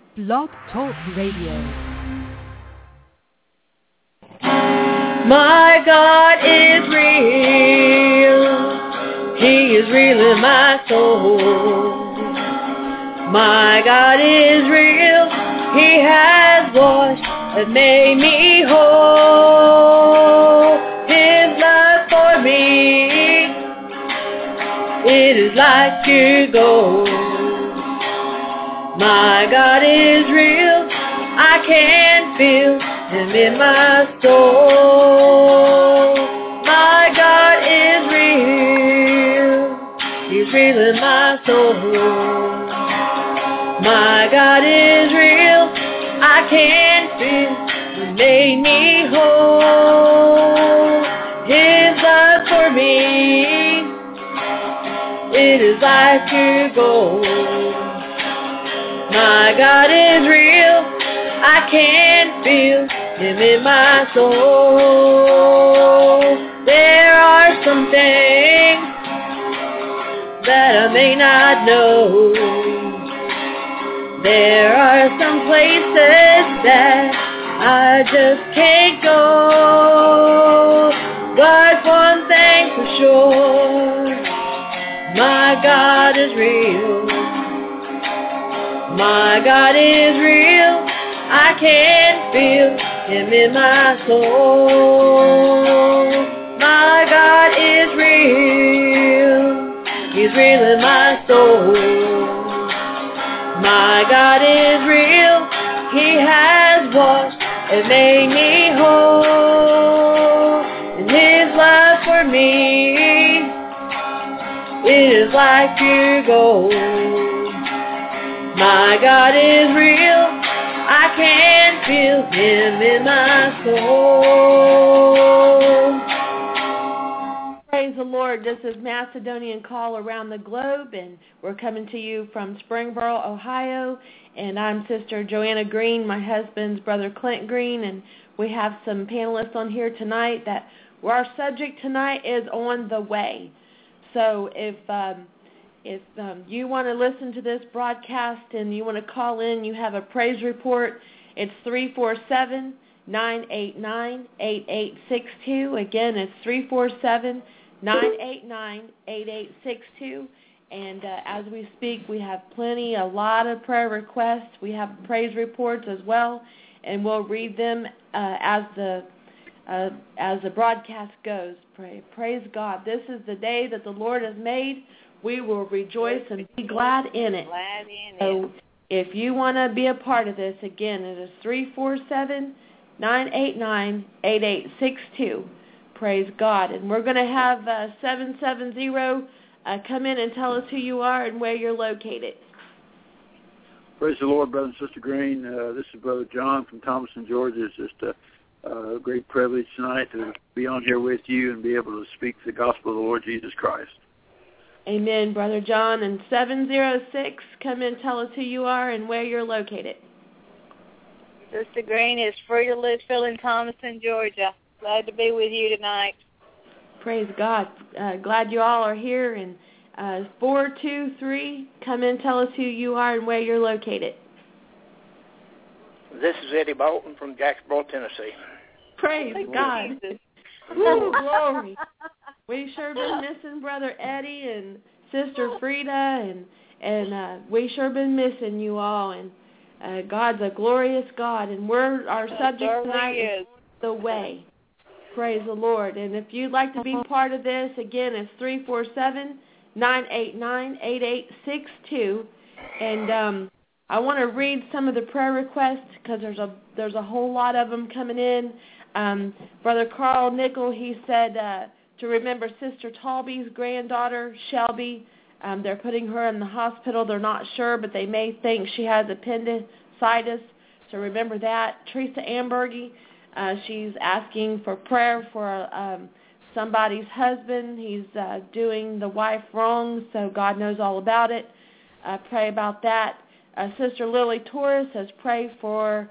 Blog Talk Radio. My God is real. He is real in my soul. My God is real. He has washed and made me whole. His love for me, it is like pure gold. My God is real. I can feel Him in my soul. My God is real. He's real in my soul. My God is real. I can feel He made me whole. His love for me, it is like pure gold. My God is real. I can feel Him in my soul. There are some things that I may not know. There are some places that I just can't go. But one thing for sure, my God is real. My God is real. I can feel Him in my soul. My God is real. He's real in my soul. My God is real. He has washed and made me whole. And His love for me, it is like pure gold. My God is real. I can feel Him in my soul. Praise the Lord. This is Macedonian Call Around the Globe, and we're coming to you from Springboro, Ohio. And I'm Sister Joanna Green, my husband's brother Clint Green, and we have some panelists on here tonight that our subject tonight is on the way. So if you want to listen to this broadcast and you want to call in, you have a praise report, it's 347-989-8862. Again, it's 347-989-8862. And as we speak, we have a lot of prayer requests. We have praise reports as well, and we'll read them as the broadcast goes. Praise God. This is the day that the Lord has made. We will rejoice and be glad in it. So if you want to be a part of this, again, it is 347-989-8862. Praise God. And we're going to have 770 come in and tell us who you are and where you're located. Praise the Lord, Brother and Sister Green. This is Brother John from Thomaston, Georgia. It's just a great privilege tonight to be on here with you and be able to speak the gospel of the Lord Jesus Christ. Amen, Brother John. And 706, come in, tell us who you are and where you're located. Sister Green is Frida Litchfield in Thomaston, Georgia. Glad to be with you tonight. Praise God. Glad you all are here. And 423, come in, tell us who you are and where you're located. This is Eddie Bolton from Jacksboro, Tennessee. Praise God. Ooh, glory. We sure been missing Brother Eddie and Sister Frida, and we sure been missing you all. And God's a glorious God, and our subject tonight is the way. Praise the Lord. And if you'd like to be part of this, again, it's 347-989-8862. And I want to read some of the prayer requests because there's a whole lot of them coming in. Brother Carl Nickel, he said to remember Sister Talby's granddaughter, Shelby. They're putting her in the hospital. They're not sure, but they may think she has appendicitis. So remember that. Teresa Ambergy, she's asking for prayer for somebody's husband. He's doing the wife wrong, so God knows all about it. Pray about that. Sister Lily Torres says pray for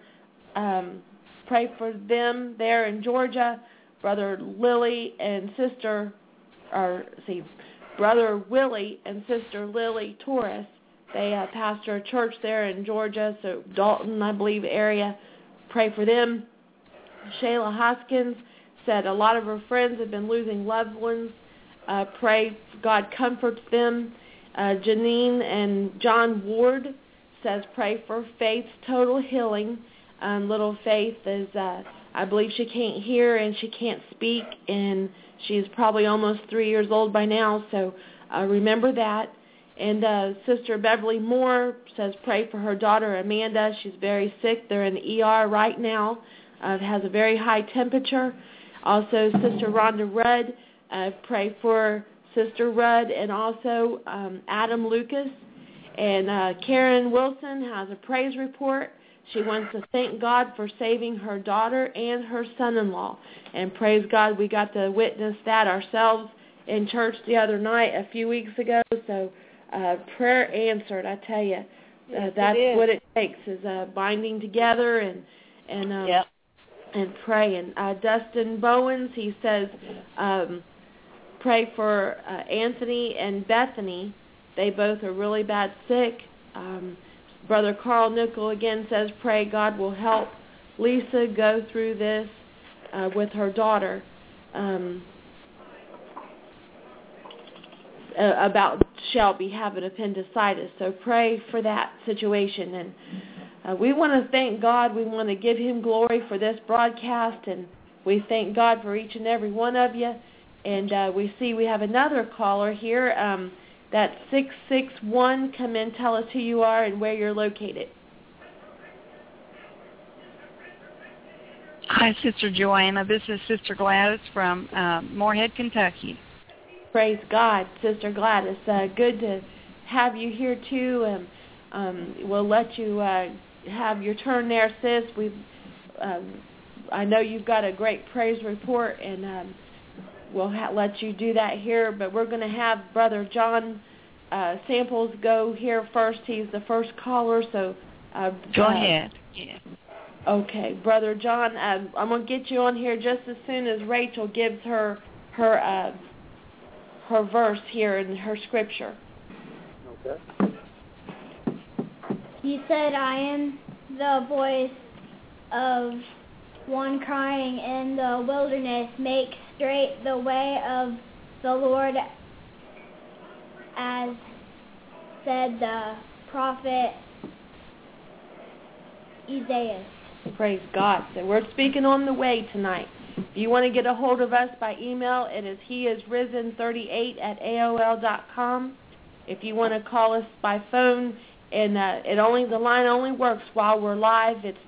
them there in Georgia. Brother Willie and Sister Lily Torres They pastor a church there in Georgia, so Dalton, I believe, area. Pray for them. Shayla Hoskins said a lot of her friends have been losing loved ones. Pray God comforts them. Janine and John Ward says pray for Faith's total healing. Little Faith is, I believe she can't hear and she can't speak, and she's probably almost 3 years old by now, so remember that. And Sister Beverly Moore says pray for her daughter Amanda. She's very sick. They're in the ER right now. Has a very high temperature. Also, Sister Rhonda Rudd, pray for Sister Rudd, and also Adam Lucas. And Karen Wilson has a praise report. She wants to thank God for saving her daughter and her son-in-law. And praise God, we got to witness that ourselves in church the other night a few weeks ago. So prayer answered, I tell you. That's what it takes, is binding together and pray. And Dustin Bowens, he says, pray for Anthony and Bethany. They both are really bad sick. Brother Carl Nickel again says, pray God will help Lisa go through this with her daughter about Shelby having appendicitis. So pray for that situation. And we want to thank God. We want to give him glory for this broadcast, and we thank God for each and every one of you. And we see we have another caller here. That's 661. Come in, tell us who you are and where you're located. Hi, Sister Joanna. This is Sister Gladys from Moorhead, Kentucky. Praise God, Sister Gladys. Good to have you here, too. We'll let you have your turn there, sis. I know you've got a great praise report, and we'll let you do that here. But we're going to have Brother John Samples go here first. He's the first caller, so... Go ahead. Yeah. Okay, Brother John, I'm going to get you on here just as soon as Rachel gives her verse here in her scripture. Okay. He said, I am the voice of one crying in the wilderness, make straight the way of the Lord, as said the prophet Isaiah. Praise God. So we're speaking on the way tonight. If you want to get a hold of us by email, it is heisrisen38@aol.com. If you want to call us by phone, and the line only works while we're live, it's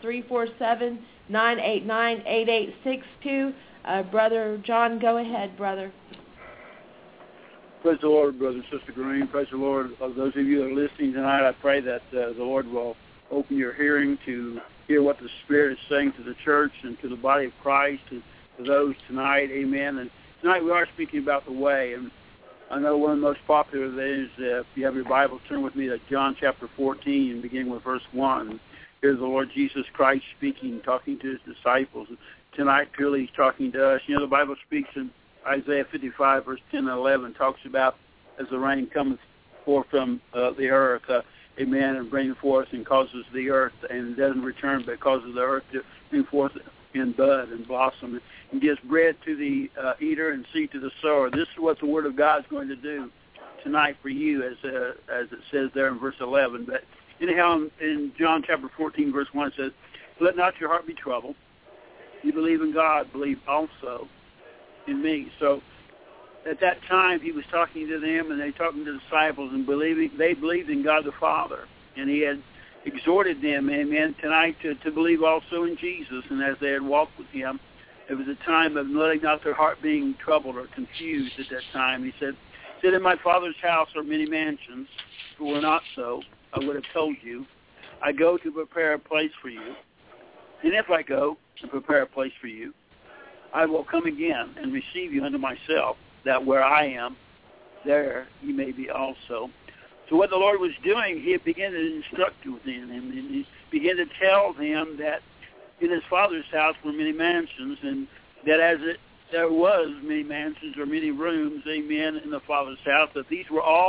347-989-8862. Brother John, go ahead, brother. Praise the Lord, Brother and Sister Green. Praise the Lord. Those of you that are listening tonight, I pray that the Lord will open your hearing to hear what the Spirit is saying to the church and to the body of Christ, to those tonight. Amen. And tonight we are speaking about the way. And I know one of the most popular is, if you have your Bible, turn with me to John chapter 14, beginning with verse 1. Here's the Lord Jesus Christ speaking, talking to his disciples. Tonight, clearly, he's talking to us. You know, the Bible speaks in Isaiah 55, verse 10 and 11, talks about as the rain cometh forth from the earth, amen, and brings forth and causes the earth, and doesn't return, but causes the earth to bring forth in bud and blossom, and gives bread to the eater and seed to the sower. This is what the Word of God is going to do tonight for you, as it says there in verse 11. But anyhow, in John chapter 14, verse 1, it says, let not your heart be troubled. You believe in God, believe also in me. So at that time, he was talking to them, and they talking to the disciples, and they believed in God the Father. And he had exhorted them, amen, tonight to believe also in Jesus. And as they had walked with him, it was a time of letting not their heart being troubled or confused at that time. He said, in my Father's house are many mansions. If it were not so, I would have told you. I go to prepare a place for you. And if I go to prepare a place for you, I will come again and receive you unto myself, that where I am, there you may be also. So what the Lord was doing, he began to instruct within him, and he began to tell them that in his Father's house were many mansions, and that there was many mansions or many rooms, amen, in the Father's house, that these were all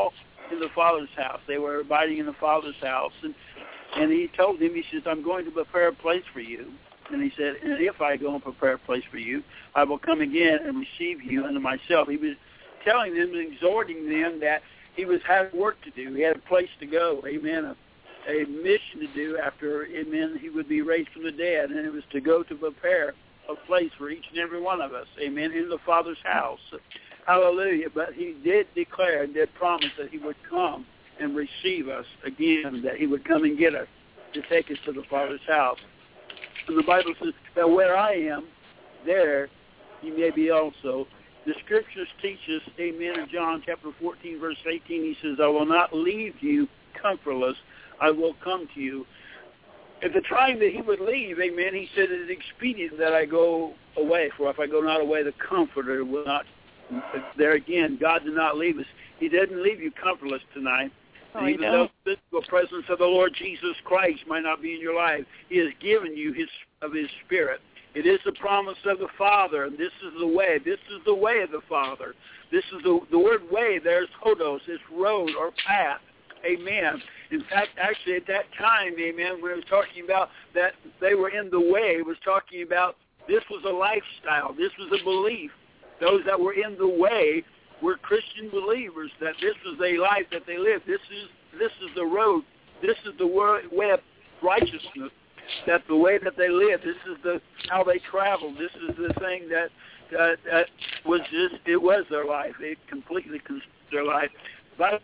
in the Father's house. They were abiding in the Father's house. And he told him, he says, I'm going to prepare a place for you. And he said, and if I go and prepare a place for you, I will come again and receive you unto myself. He was telling them and exhorting them that he was having work to do. He had a place to go, amen, a mission to do after, amen, he would be raised from the dead. And it was to go to prepare a place for each and every one of us, amen, in the Father's house. Hallelujah. But he did declare and did promise that he would come and receive us again, that he would come and get us to take us to the Father's house. And the Bible says that where I am, there you may be also. The Scriptures teach us, amen, in John chapter 14, verse 18, he says, I will not leave you comfortless, I will come to you. At the time that he would leave, amen, he said it is expedient that I go away, for if I go not away, the Comforter will not. There again, God did not leave us. He didn't leave you comfortless tonight. And even though the physical presence of the Lord Jesus Christ might not be in your life, he has given you his Spirit. It is the promise of the Father, and this is the way. This is the way of the Father. This is the word way. There's hodos, it's road or path. Amen. In fact, actually at that time, amen, when it was talking about that they were in the way, it was talking about this was a lifestyle. This was a belief. Those that were in the way were Christian believers, that this was a life that they lived. This is the road. This is the way of righteousness, that the way that they lived. This is how they traveled. This is the thing that was just, it was their life. It completely consumed their life. But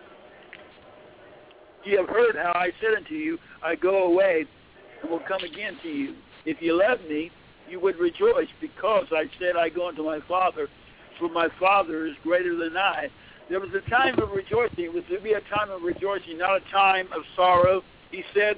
you have heard how I said unto you, I go away and will come again to you. If you love me, you would rejoice, because I said I go unto my Father, for my Father is greater than I. There was a time of rejoicing. It was to be a time of rejoicing, not a time of sorrow. He said,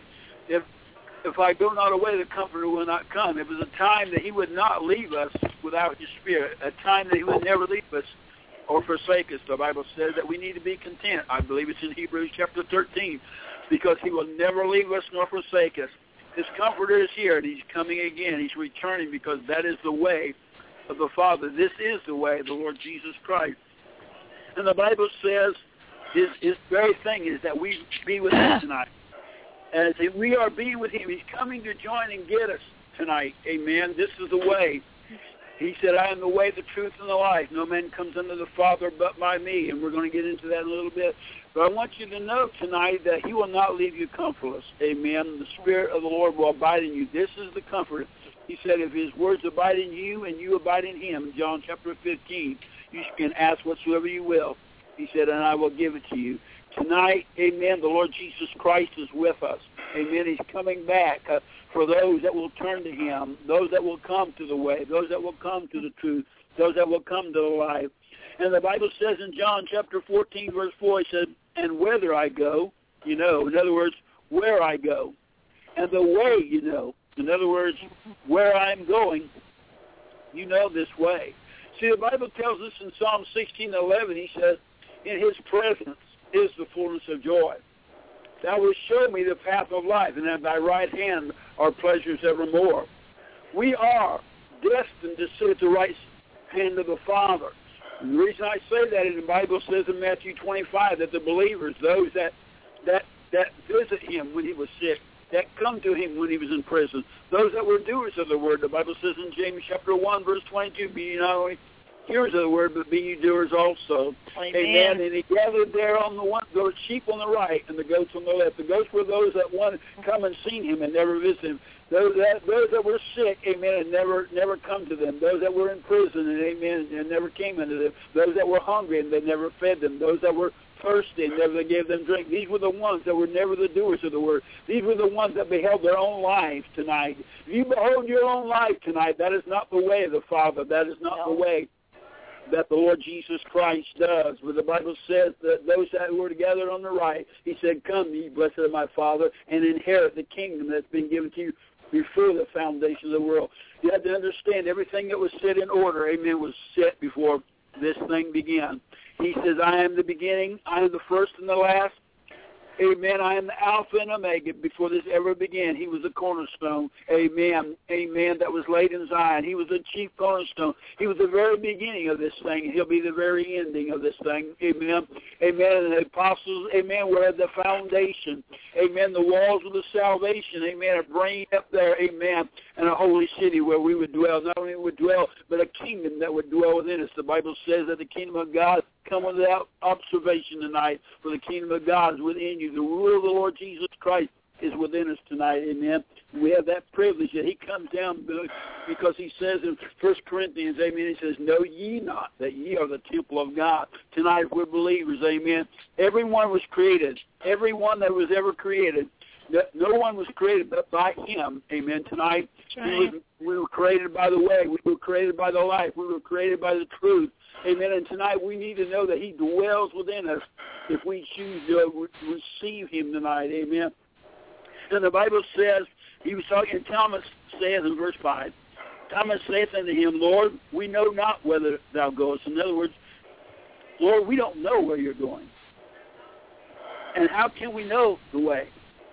if I go not away, the Comforter will not come. It was a time that he would not leave us without his Spirit, a time that he would never leave us or forsake us. The Bible says that we need to be content. I believe it's in Hebrews chapter 13, because he will never leave us nor forsake us. His Comforter is here, and he's coming again. He's returning, because that is the way of the Father. This is the way of the Lord Jesus Christ. And the Bible says his very thing is that we be with him tonight. And if we are being with him, he's coming to join and get us tonight. Amen. This is the way. He said, I am the way, the truth, and the life. No man comes unto the Father but by me. And we're going to get into that in a little bit. But I want you to know tonight that he will not leave you comfortless. Amen. The Spirit of the Lord will abide in you. This is the comfort. He said, if his words abide in you and you abide in him, John chapter 15, you can ask whatsoever you will. He said, and I will give it to you. Tonight, amen, the Lord Jesus Christ is with us. Amen. He's coming back for those that will turn to him, those that will come to the way, those that will come to the truth, those that will come to the life. And the Bible says in John chapter 14, verse 4, he said, and whither I go, you know. In other words, where I go. And the way, you know. In other words, where I'm going, you know this way. See, the Bible tells us in Psalm 16:11, he says, in his presence is the fullness of joy. Thou wilt show me the path of life, and at thy right hand are pleasures evermore. We are destined to sit at the right hand of the Father. And the reason I say that is the Bible says in Matthew 25 that the believers, those that visit him when he was sick, that come to him when he was in prison, those that were doers of the word, the Bible says in James chapter 1, verse 22, be ye not only hearers of the word, but be ye doers also. Amen. And he gathered there on the sheep on the right and the goats on the left. The goats were those that wanted to come and seen him and never visit him. Those that were sick, amen, and never come to them. Those that were in prison, and amen, and never came unto them. Those that were hungry, and they never fed them. Those that were thirsty, and never gave them drink. These were the ones that were never the doers of the word. These were the ones that beheld their own lives tonight. If you behold your own life tonight, that is not the way of the Father. That is not the way that the Lord Jesus Christ does. But the Bible says that those that were together on the right, he said, come, ye blessed of my Father, and inherit the kingdom that's been given to you before the foundation of the world. You have to understand everything that was set in order, amen, was set before this thing began. He says, I am the beginning, I am the first and the last. Amen. I am the Alpha and Omega. Before this ever began, he was the cornerstone. Amen. Amen. That was laid in Zion. He was the chief cornerstone. He was the very beginning of this thing. He'll be the very ending of this thing. Amen. Amen. And the apostles, amen, were at the foundation. Amen. The walls of the salvation. Amen. Are bringing up there. Amen. And a holy city where we would dwell. Not only would dwell, but a kingdom that would dwell within us. The Bible says that the kingdom of God come without observation tonight, for the kingdom of God is within you. The rule of the Lord Jesus Christ is within us tonight, amen. We have that privilege that he comes down because he says in 1 Corinthians, amen, he says, know ye not that ye are the temple of God. Tonight we're believers, amen. Everyone was created. Everyone that was ever created. No one was created but by him, amen. Tonight we were created by the way. We were created by the life. We were created by the truth. Amen. And tonight we need to know that he dwells within us if we choose to receive him tonight. Amen. And the Bible says, he was talking, and Thomas says in verse 5, Thomas saith unto him, Lord, we know not whither thou goest. In other words, Lord, we don't know where you're going. And how can we know the way?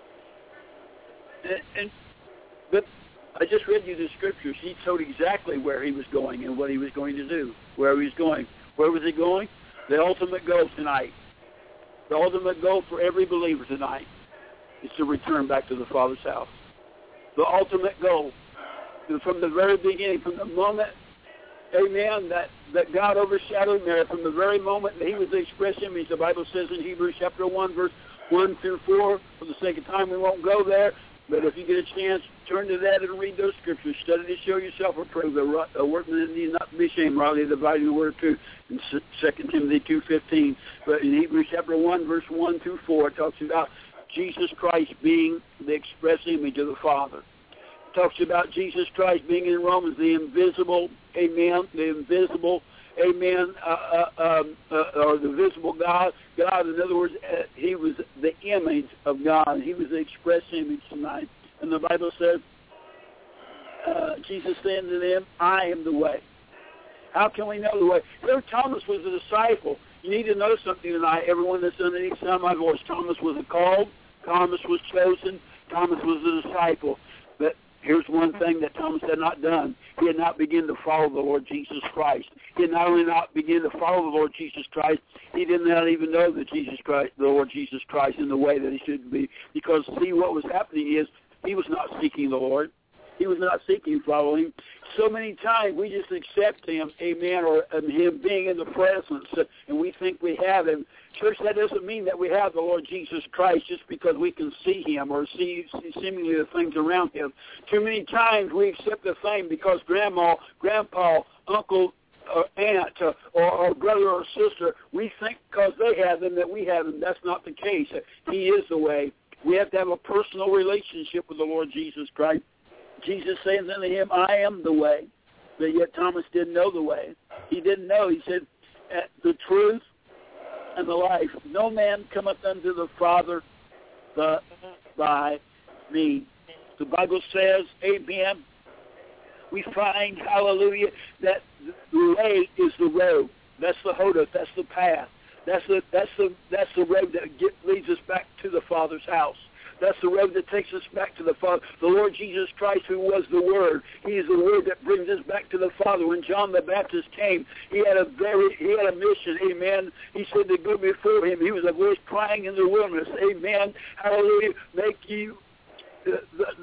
But I just read you the scriptures. He told exactly where he was going and what he was going to do, where he was going. Where was he going? The ultimate goal tonight. The ultimate goal for every believer tonight is to return back to the Father's house. The ultimate goal. From the very beginning, from the moment, amen, that God overshadowed Mary, from the very moment that he was the express image, the Bible says in Hebrews chapter 1, verse 1 through 4, for the sake of time we won't go there, but if you get a chance, turn to that and read those scriptures. Study to show yourself approved. A workman that needs not to be ashamed, rightly dividing the word of truth. In 2 Timothy 2:15. But in Hebrews chapter 1, verse 1 through 4, it talks about Jesus Christ being the express image of the Father. It talks about Jesus Christ being in Romans, the invisible, amen, the invisible, amen, or the visible God. God, in other words, he was the image of God. He was the express image tonight. And the Bible says, Jesus said to them, I am the way. How can we know the way? There, Thomas was a disciple. You need to know something tonight. Everyone that's underneath the sound of my voice, Thomas was a called, Thomas was chosen, Thomas was a disciple. But here's one thing that Thomas had not done. He had not begun to follow the Lord Jesus Christ. He had not only not begun to follow the Lord Jesus Christ, he did not even know that the Lord Jesus Christ in the way that he should be. Because, see, what was happening is he was not seeking the Lord. He was not seeking following. So many times we just accept him, amen, or him being in the presence, and we think we have him. Church, that doesn't mean that we have the Lord Jesus Christ just because we can see him or see seemingly the things around him. Too many times we accept the thing because grandma, grandpa, uncle, or aunt, or brother or sister, we think because they have him that we have him. That's not the case. He is the way. We have to have a personal relationship with the Lord Jesus Christ. Jesus says unto him, I am the way. But yet Thomas didn't know the way. He didn't know. He said, the truth and the life. No man cometh unto the Father but by me. The Bible says, amen, we find, hallelujah, that the way is the road. That's the hoda. That's the path. That's the road that leads us back to the Father's house. That's the road that takes us back to the Father. The Lord Jesus Christ, who was the Word, he is the Word that brings us back to the Father. When John the Baptist came, he had a mission, amen. He said to go before him. He was a voice crying in the wilderness, amen. Hallelujah. Make you the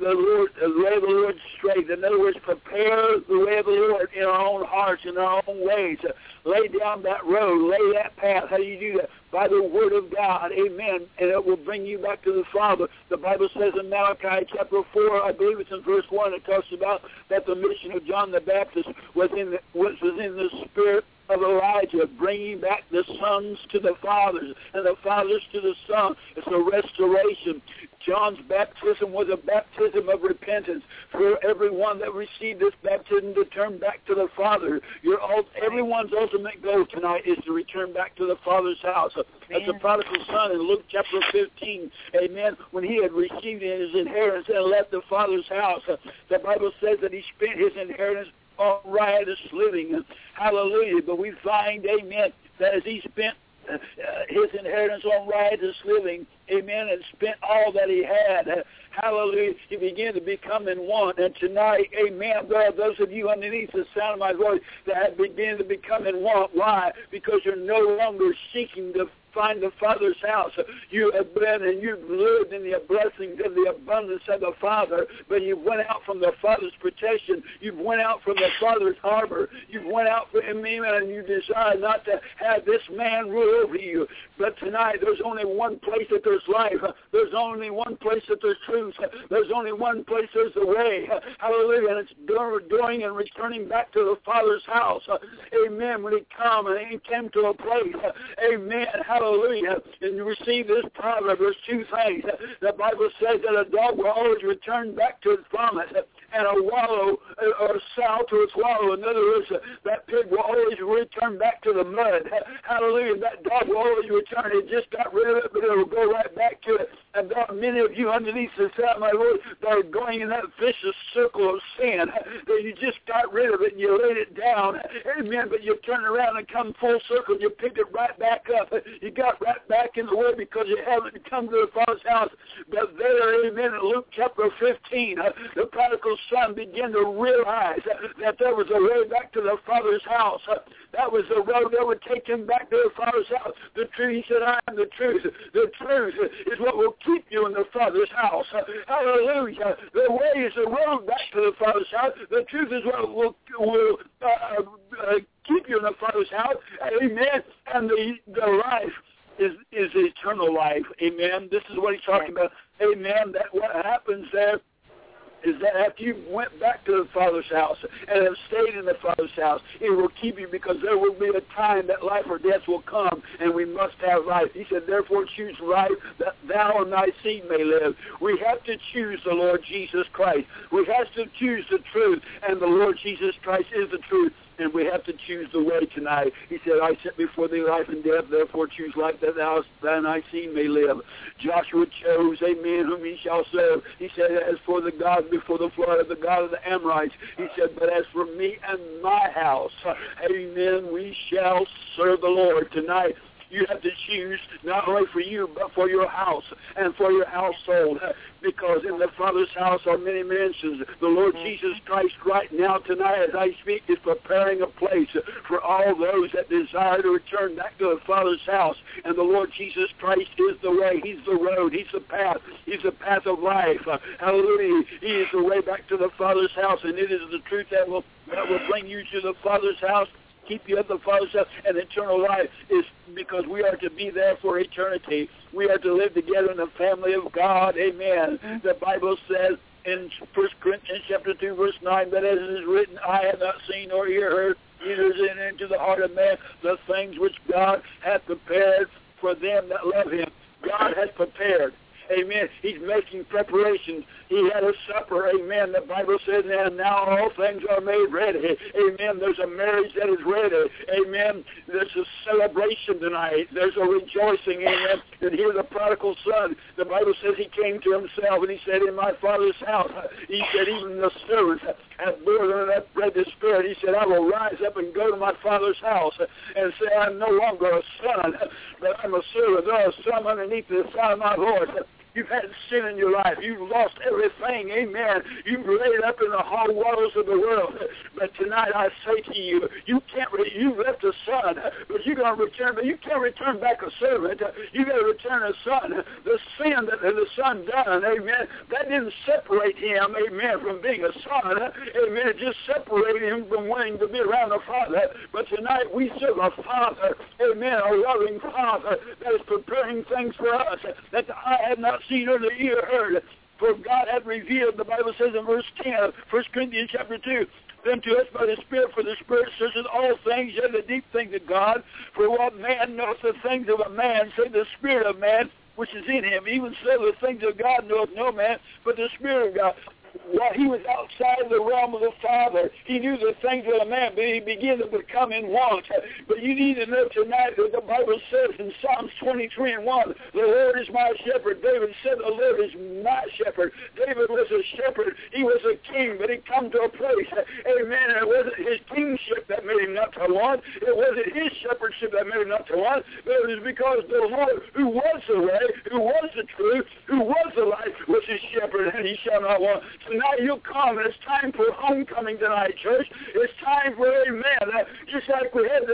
way of the Lord straight. In other words, prepare the way of the Lord in our own hearts, in our own ways. Lay down that road, lay that path. How do you do that? By the Word of God, amen, and it will bring you back to the Father. The Bible says in Malachi chapter 4, I believe it's in verse 1, it talks about that the mission of John the Baptist was in the spirit of Elijah, bringing back the sons to the fathers and the fathers to the sons. It's a restoration. John's baptism was a baptism of repentance for everyone that received this baptism to turn back to the Father. Everyone's ultimate goal tonight is to return back to the Father's house. That's the prodigal son in Luke chapter 15, amen, when he had received his inheritance and left the Father's house. The Bible says that he spent his inheritance on riotous living. Hallelujah. But we find, amen, that as he spent his inheritance on riotous living, amen, and spent all that he had. Hallelujah. He began to become in want. And tonight, amen, there are those of you underneath the sound of my voice that have begun to become in want. Why? Because you're no longer seeking to find the Father's house. You have been and you've lived in the blessings of the abundance of the Father, but you went out from the Father's protection. You went out from the Father's harbor. You went out from him, and you decided not to have this man rule over you. But tonight, there's only one place that there's life. There's only one place that there's truth. There's only one place there's the way. Hallelujah. And it's going and returning back to the Father's house. Amen. When he came to a place, amen, hallelujah, and you receive this proverb, there's two things. The Bible says that a dog will always return back to its vomit, and a wallow or sow to its wallow. In other words, that pig will always return back to the mud. Hallelujah. That dog will always return. It just got rid of it, but it will go right back to it. And there are many of you underneath the sound of my voice that are going in that vicious circle of sin. That you just got rid of it and you laid it down. Amen. But you turn around and come full circle. You picked it right back up. You got right back in the way because you haven't come to the Father's house. But there, amen, in Luke chapter 15, the prodigal son began to realize that there was a way back to the Father's house. That was the road that would take him back to the Father's house. The truth, he said, I am the truth. The truth is what will keep you in the Father's house. Hallelujah. The way is the road back to the Father's house. The truth is what will keep you in the Father's house. Amen. And the life is eternal life. Amen. This is what he's talking about. Amen. That what happens there is that after you went back to the Father's house and have stayed in the Father's house, it will keep you, because there will be a time that life or death will come, and we must have life. He said, therefore choose life, that thou and thy seed may live. We have to choose the Lord Jesus Christ. We have to choose the truth, and the Lord Jesus Christ is the truth. And we have to choose the way tonight. He said, I set before thee life and death, therefore choose life that thou and thy seed may live. Joshua chose, amen, whom he shall serve. He said, as for the God before the flood, the God of the Amorites, he said, but as for me and my house, amen, we shall serve the Lord tonight. You have to choose not only for you, but for your house and for your household. Because in the Father's house are many mansions. The Lord Jesus Christ right now, tonight, as I speak, is preparing a place for all those that desire to return back to the Father's house. And the Lord Jesus Christ is the way. He's the road. He's the path. He's the path of life. Hallelujah. He is the way back to the Father's house. And it is the truth that will bring you to the Father's house, keep you at the Father's house, and eternal life is because we are to be there for eternity. We are to live together in the family of God. Amen. The Bible says in 1 Corinthians chapter 2, verse 9, that as it is written, I have not seen nor ear heard, neither is it into the heart of man the things which God hath prepared for them that love him. God has prepared. Amen. He's making preparations. He had a supper. Amen. The Bible says, and now all things are made ready. Amen. There's a marriage that is ready. Amen. There's a celebration tonight. There's a rejoicing. Amen. And here the prodigal son, the Bible says he came to himself and he said, in my Father's house, he said, even the servants have more than enough bread to spare. He said, I will rise up and go to my Father's house and say, I'm no longer a son, but I'm a servant. There's some underneath the sound of my voice. You've had sin in your life. You've lost everything. Amen. You've laid up in the hard waters of the world. But tonight I say to you, you left a son, but you're going to return. But you can't return back a servant. You got to return a son. The sin that the son done, amen, that didn't separate him, amen, from being a son. Amen. It just separated him from wanting to be around the Father. But tonight we serve a Father, amen, a loving Father that is preparing things for us that the eye had not seen or the ear heard. For God hath revealed, the Bible says in verse 10 of 1 Corinthians chapter 2, them to us by the Spirit, for the Spirit searches all things, yet the deep things of God. For what man knoweth the things of a man, save the Spirit of man which is in him. Even so the things of God knoweth no man, but the Spirit of God. while he was outside the realm of the Father, he knew the things of a man, but he began to become in want. But you need to know tonight that the Bible says in Psalms 23:1, the Lord is my shepherd. David said, the Lord is my shepherd. David was a shepherd. He was a king, but he come to a place. Amen. It wasn't his kingship that made him not to want. It wasn't his shepherdship that made him not to want. But it was because the Lord, who was the way, who was the truth, who was the life, was his shepherd, and he shall not want. So now you'll come, and it's time for homecoming tonight, church. It's time for, amen, just like we had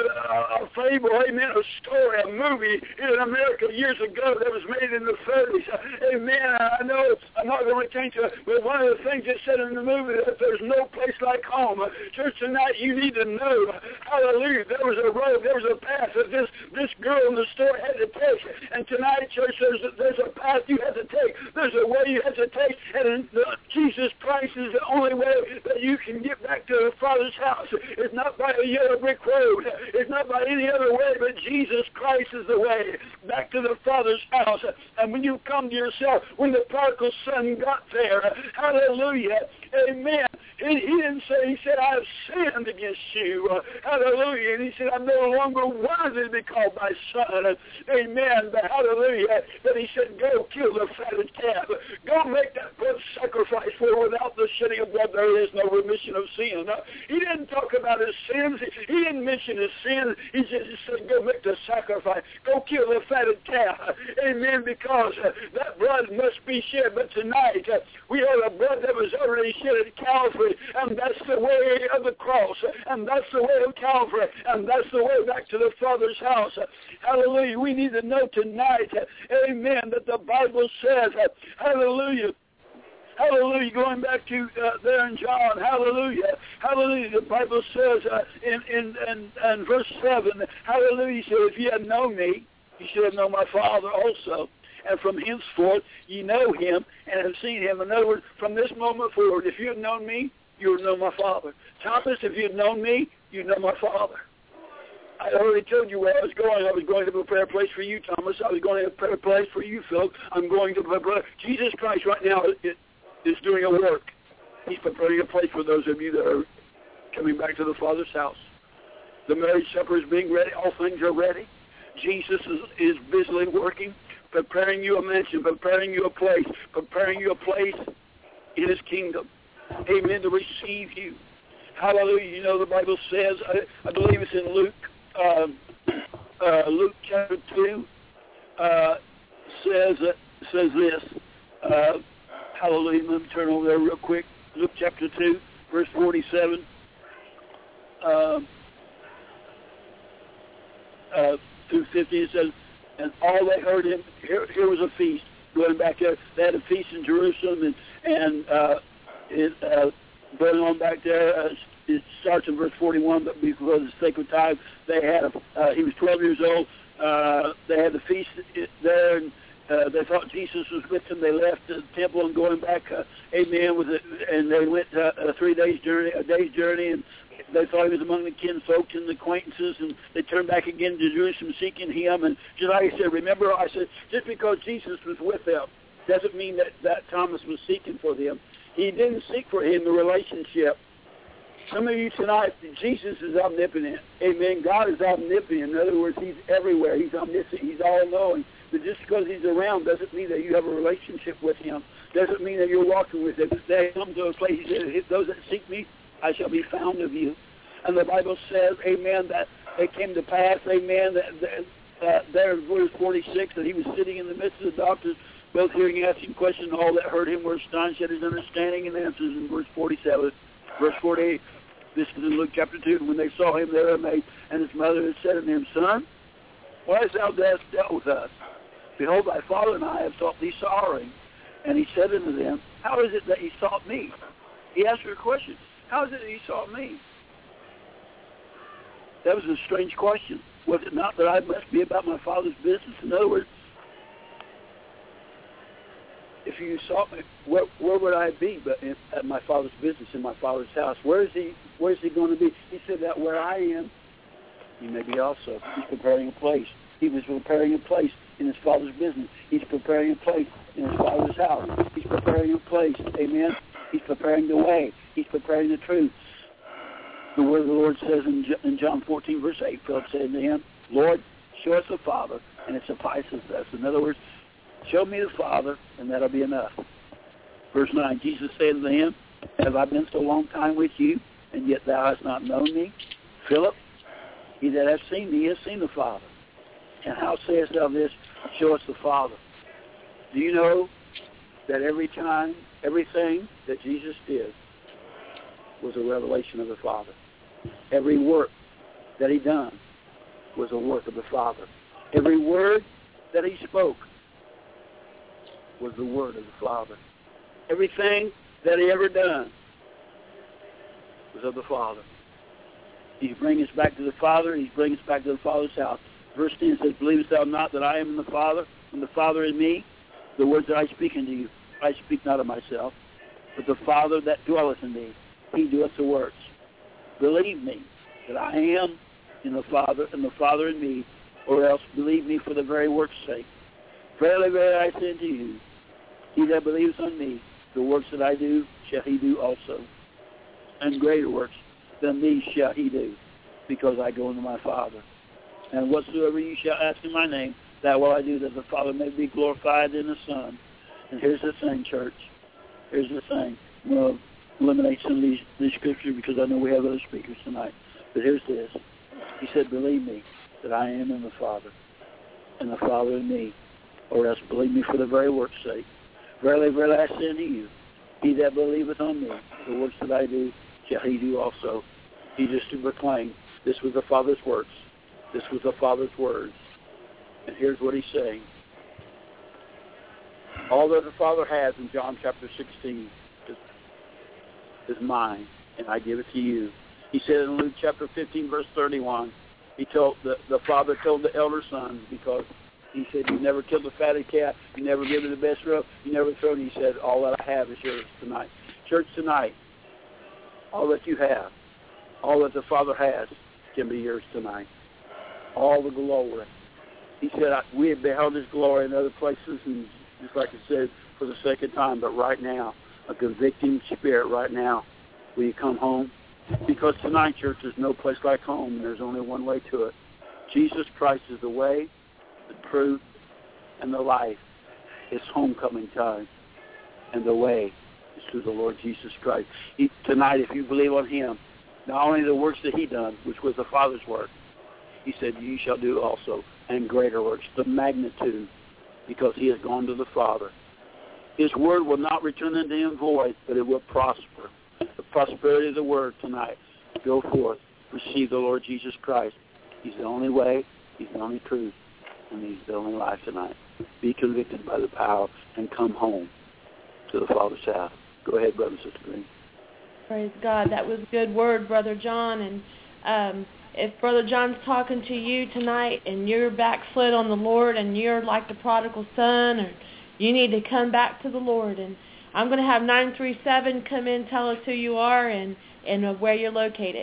a fable, amen, a story, a movie in America years ago that was made in the 30s. Amen. I know I'm not going to change it, but one of the things it said in the movie that there's no place like home. Church, tonight you need to know, hallelujah, there was a road, there was a path that this girl in the store had to take. And tonight, church, there's a path you have to take. There's a way you have to take, and Jesus Christ is the only way that you can get back to the Father's house. It's not by a yellow brick road. It's not by any other way, but Jesus Christ is the way back to the Father's house. And when you come to yourself, when the prodigal son got there, hallelujah, amen, he didn't say, he said, I have sinned against you. Hallelujah. And he said, I'm no longer worthy to be called my son. Amen. But hallelujah. But he said, go kill the fatted calf. Go make that blood sacrifice, for without the shedding of blood there is no remission of sin. He didn't talk about his sins. He didn't mention his sins. He just said, go make the sacrifice. Go kill the fatted calf. Amen. Because that blood must be shed. But tonight, we have a blood that was already shed at Calvary. And that's the way of the cross. And that's the way of Calvary. And that's the way back to the Father's house. Hallelujah. We need to know tonight, amen, that the Bible says, hallelujah. Hallelujah. Going back to there in John. Hallelujah. Hallelujah. The Bible says in verse 7, hallelujah, he said, if you had known me, you should have known my Father also. And from henceforth, you know him and have seen him. In other words, from this moment forward, if you had known me, you would know my Father. Thomas, if you had known me, you'd know my Father. I already told you where I was going. I was going to prepare a place for you, Thomas. I was going to prepare a place for you, Phil. I'm going to prepare. Jesus Christ right now is doing a work. He's preparing a place for those of you that are coming back to the Father's house. The marriage supper is being ready. All things are ready. Jesus is busily working, preparing you a mansion, preparing you a place in his kingdom. Amen, to receive you. Hallelujah. You know, the Bible says, I believe it's in Luke chapter 2, says this. Hallelujah. Let me turn over there real quick. Luke chapter 2, verse 47. Through 50, it says, and all they heard him, here was a feast. Going back there, they had a feast in Jerusalem, and going on back there, it starts in verse 41, but because of the sake of time, they had he was 12 years old. They had the feast there, and they thought Jesus was with them. They left the temple and going back, amen, and they went a day's journey, and they thought he was among the kinfolks and the acquaintances, and they turned back again to Jerusalem seeking him. And just like I said, remember, I said, just because Jesus was with them doesn't mean that Thomas was seeking for them. He didn't seek for him, the relationship. Some of you tonight, Jesus is omnipotent. Amen. God is omnipotent. In other words, he's everywhere. He's omniscient. He's all-knowing. But just because he's around doesn't mean that you have a relationship with him. Doesn't mean that you're walking with him. They come to a place, he said, those that seek me, I shall be found of you. And the Bible says, amen, that it came to pass, amen, that there in verse 46, that he was sitting in the midst of the doctors, both hearing and asking questions, and all that heard him were astonished at his understanding and answers in verse 47. Verse 48, this is in Luke chapter 2, when they saw him, they were amazed, and his mother had said unto him, Son, why hast thou thus dealt with us? Behold, thy father and I have sought thee sorrowing. And he said unto them, how is it that ye sought me? He asked her a question. How is it that ye sought me? That was a strange question. Was it not that I must be about my Father's business? In other words, if you sought me, where would I be but at my Father's business, in my Father's house? Where is he going to be? He said that where I am, you may be also. He's preparing a place. He was preparing a place in his Father's business. He's preparing a place in his Father's house. He's preparing a place, amen, He's preparing the way. He's preparing the truth. The word of the Lord says in John 14, verse 8, Philip said to him, Lord, show us the Father, and it suffices us. In other words, show me the Father, and that'll be enough. Verse 9, Jesus said to him, have I been so long time with you, and yet thou hast not known me? Philip, he that hath seen me has seen the Father. And how sayest thou this, show us the Father? Do you know that everything that Jesus did was a revelation of the Father? Every work that he done was a work of the Father. Every word that he spoke was the word of the Father. Everything that he ever done was of the Father. He's bringing us back to the Father. He's bringing us back to the Father's house. Verse 10 says, believest thou not that I am in the Father, and the Father in me? The words that I speak unto you, I speak not of myself, but the Father that dwelleth in me, he doeth the works. Believe me that I am in the Father, and the Father in me, or else believe me for the very work's sake. Verily, verily, I say unto you, he that believes on me, the works that I do shall he do also. And greater works than these shall he do, because I go unto my Father. And whatsoever you shall ask in my name, that will I do, that the Father may be glorified in the Son. And here's the thing, church. Here's the thing. We'll eliminate some of these scriptures because I know we have other speakers tonight. But here's this. He said, believe me that I am in the Father, and the Father in me, or else believe me for the very work's sake. Verily, verily, I say unto you, he that believeth on me, the works that I do, shall he do also. He just to proclaim, this was the Father's works. This was the Father's words. And here's what he's saying. All that the Father has in John chapter 16 is mine, and I give it to you. He said in Luke chapter 15, verse 31, he told the Father told the elder sons, because he said, you never killed the fatted calf, you never give it the best robe, you never thrown it. He said, all that I have is yours tonight. Church, tonight, all that you have, all that the Father has, can be yours tonight. All the glory. He said, we have beheld his glory in other places, and just like I said, for the second time, but right now, a convicting spirit right now. Will you come home? Because tonight, church, there's no place like home, and there's only one way to it. Jesus Christ is the way, the truth, and the life. It's homecoming time, and the way is through the Lord Jesus Christ. Tonight, if you believe on him, not only the works that he done, which was the Father's work, he said, you shall do also, and greater works, the magnitude, because he has gone to the Father. His word will not return unto him void, but it will prosper. The prosperity of the word tonight. Go forth, receive the Lord Jesus Christ. He's the only way, he's the only truth, and he's the only life tonight. Be convicted by the power and come home to the Father's house. Go ahead, Brother and Sister Green. Praise God. That was a good word, Brother John. And if Brother John's talking to you tonight and you're backslid on the Lord and you're like the prodigal son, or you need to come back to the Lord. And I'm going to have 937 come in, tell us who you are and where you're located.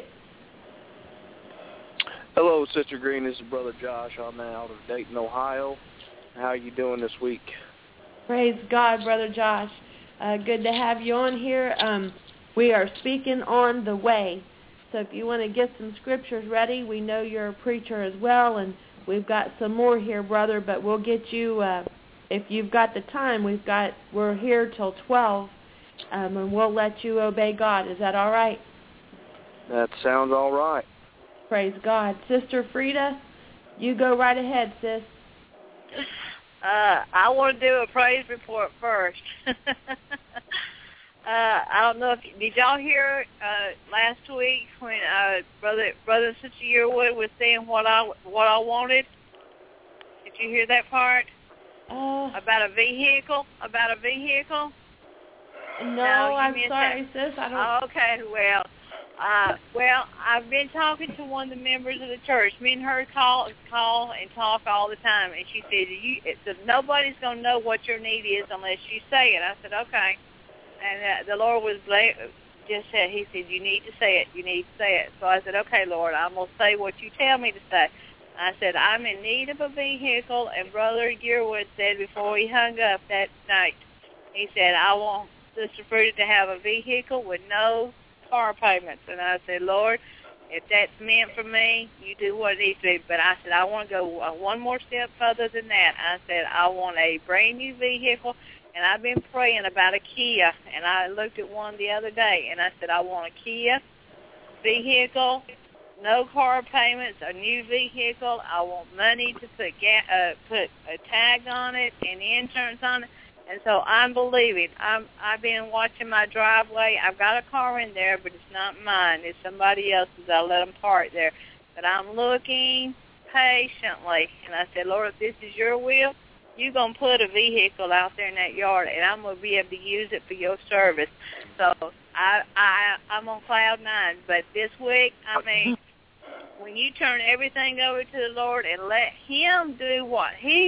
Hello, Sister Green. This is Brother Josh. I'm out of Dayton, Ohio. How are you doing this week? Praise God, Brother Josh. Good to have you on here. We are speaking on the way. So if you want to get some scriptures ready, we know you're a preacher as well, and we've got some more here, brother, but we'll get you, if you've got the time, we're here till 12, and we'll let you obey God. Is that all right? That sounds all right. Praise God. Sister Frida, you go right ahead, sis. I want to do a praise report first. I don't know did y'all hear last week when Brother and Sister Yearwood was saying what I wanted? Did you hear that part? About a vehicle? No, I'm sorry, sis. I don't. Okay, well, I've been talking to one of the members of the church. Me and her call and talk all the time, and she said, nobody's going to know what your need is unless you say it. I said, okay. And the Lord was just said, he said, you need to say it. You need to say it. So I said, okay, Lord, I'm going to say what you tell me to say. I said, I'm in need of a vehicle, and Brother Yearwood said before he hung up that night, he said, I want Sister Fruta to have a vehicle with no car payments. And I said, Lord, if that's meant for me, you do what it needs to be. But I said, I want to go one more step further than that. I said, I want a brand new vehicle, and I've been praying about a Kia. And I looked at one the other day, and I said, I want a Kia vehicle, no car payments, a new vehicle. I want money to put a tag on it and insurance on it. And so I'm believing. I've been watching my driveway. I've got a car in there, but it's not mine. It's somebody else's. I let them park there. But I'm looking patiently. And I said, Lord, if this is your will, you're going to put a vehicle out there in that yard, and I'm going to be able to use it for your service. So I'm on cloud nine. But this week, I mean, when you turn everything over to the Lord and let him do what he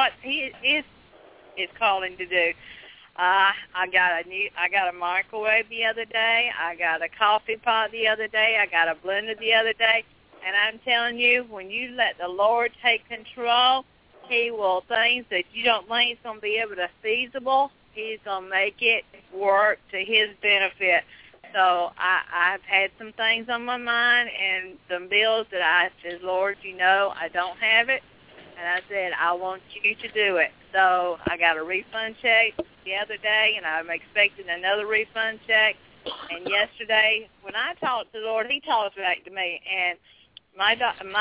is calling to do. I got a microwave the other day. I got a coffee pot the other day. I got a blender the other day. And I'm telling you, when you let the Lord take control, he will things that you don't think is going to be able to feasible. He's going to make it work to his benefit. So I've had some things on my mind and some bills that I said, Lord, you know, I don't have it. And I said, I want you to do it. So I got a refund check the other day, and I'm expecting another refund check. And yesterday, when I talked to the Lord, he talked back to me. And my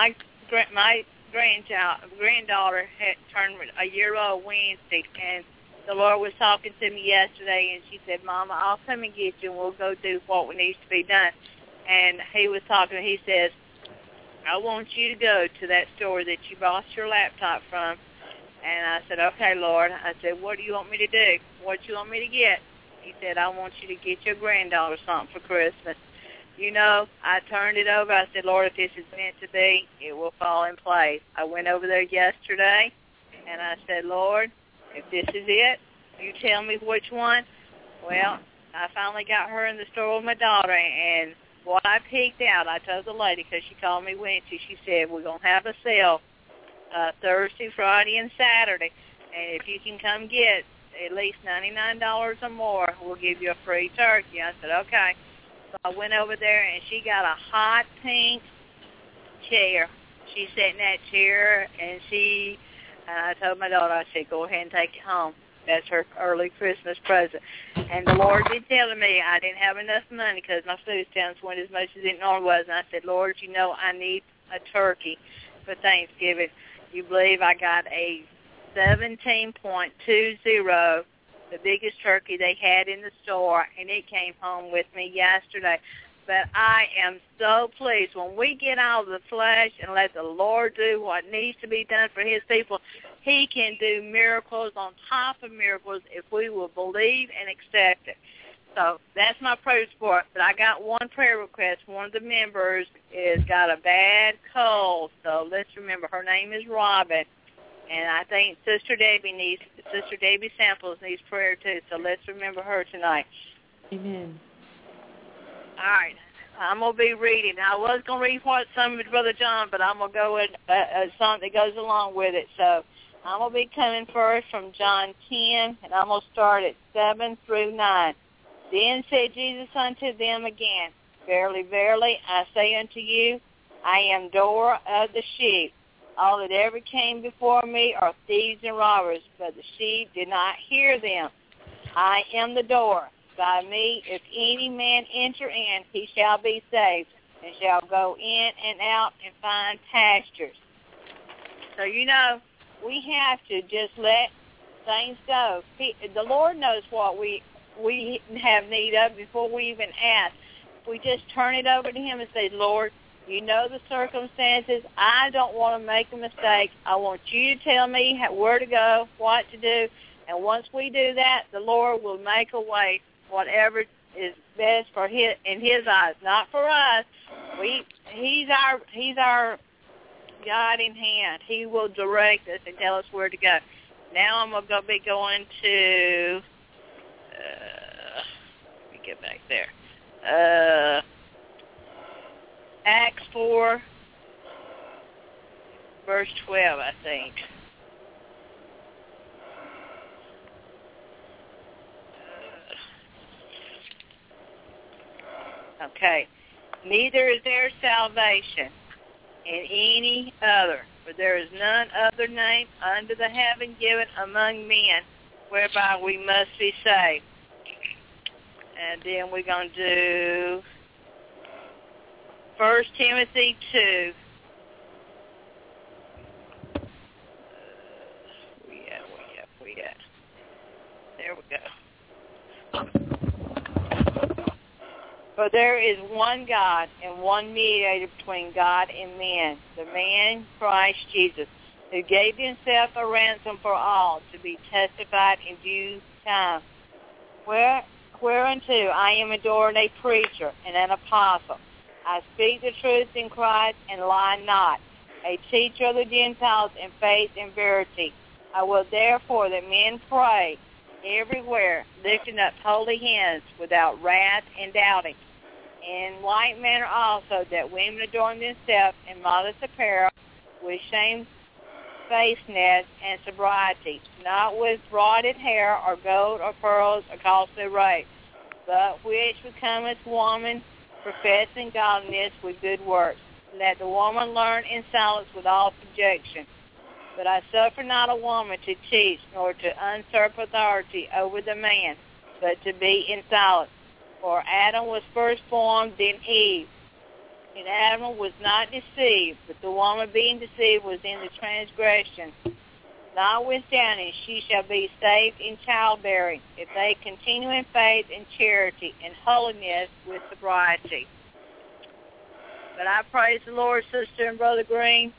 granddaughter had turned a year old Wednesday, and the Lord was talking to me yesterday, and she said, Mama, I'll come and get you, and we'll go do what needs to be done. And he was talking, he says, I want you to go to that store that you bought your laptop from. And I said, okay, Lord. I said, what do you want me to do? What do you want me to get? He said, I want you to get your granddaughter something for Christmas. You know, I turned it over. I said, Lord, if this is meant to be, it will fall in place. I went over there yesterday, and I said, Lord, if this is it, you tell me which one. Well, I finally got her in the store with my daughter, and what I picked out, I told the lady, because she called me Wednesday, she said, we're going to have a sale Thursday, Friday, and Saturday. And if you can come get at least $99 or more, we'll give you a free turkey. I said, okay. So I went over there, and she got a hot pink chair. She sat in that chair, and I told my daughter, I said, go ahead and take it home. That's her early Christmas present. And the Lord been telling me I didn't have enough money because my food stamps went as much as it normally was. And I said, Lord, you know I need a turkey for Thanksgiving. You believe I got a 17.20, the biggest turkey they had in the store, and it came home with me yesterday. But I am so pleased when we get out of the flesh and let the Lord do what needs to be done for his people. He can do miracles on top of miracles if we will believe and accept it. So that's my praise report. But I got one prayer request. One of the members has got a bad cold. So let's remember her name is Robin. And I think Sister Debbie Samples needs prayer too. So let's remember her tonight. Amen. All right. I'm going to be reading. I was going to read what some of Brother John, but I'm going to go with something that goes along with it. So I'm going to be coming first from John 10, and I'm going to start at 7 through 9. Then said Jesus unto them again, Verily, verily, I say unto you, I am door of the sheep. All that ever came before me are thieves and robbers, but the sheep did not hear them. I am the door. By me, if any man enter in, he shall be saved, and shall go in and out and find pastures. So, you know, we have to just let things go. The Lord knows what we have need of before we even ask. If we just turn it over to him and say, Lord, you know the circumstances. I don't want to make a mistake. I want you to tell me where to go, what to do. And once we do that, the Lord will make a way, whatever is best for in his eyes, not for us. He's our guiding hand. He will direct us and tell us where to go. Now I'm going to be going to, let me get back there. Acts 4, verse 12, I think. Okay. Neither is there salvation in any other, for there is none other name under the heaven given among men whereby we must be saved. And then we're going to do 1 Timothy 2. There we go. For there is one God and one mediator between God and men, the man Christ Jesus, who gave himself a ransom for all, to be testified in due time. Whereunto I am adorned a preacher and an apostle. I speak the truth in Christ and lie not, a teacher of the Gentiles in faith and verity. I will therefore that men pray everywhere, lifting up holy hands without wrath and doubting. In like manner also that women adorn themselves in modest apparel, with shamefacedness and sobriety, not with braided hair or gold or pearls or costly rape, but which becometh woman professing godliness with good works. Let the woman learn in silence with all subjection. But I suffer not a woman to teach, nor to usurp authority over the man, but to be in silence. For Adam was first formed, then Eve. And Adam was not deceived, but the woman being deceived was in the transgression. Notwithstanding, she shall be saved in childbearing, if they continue in faith and charity and holiness with sobriety. But I praise the Lord, Sister and Brother Green.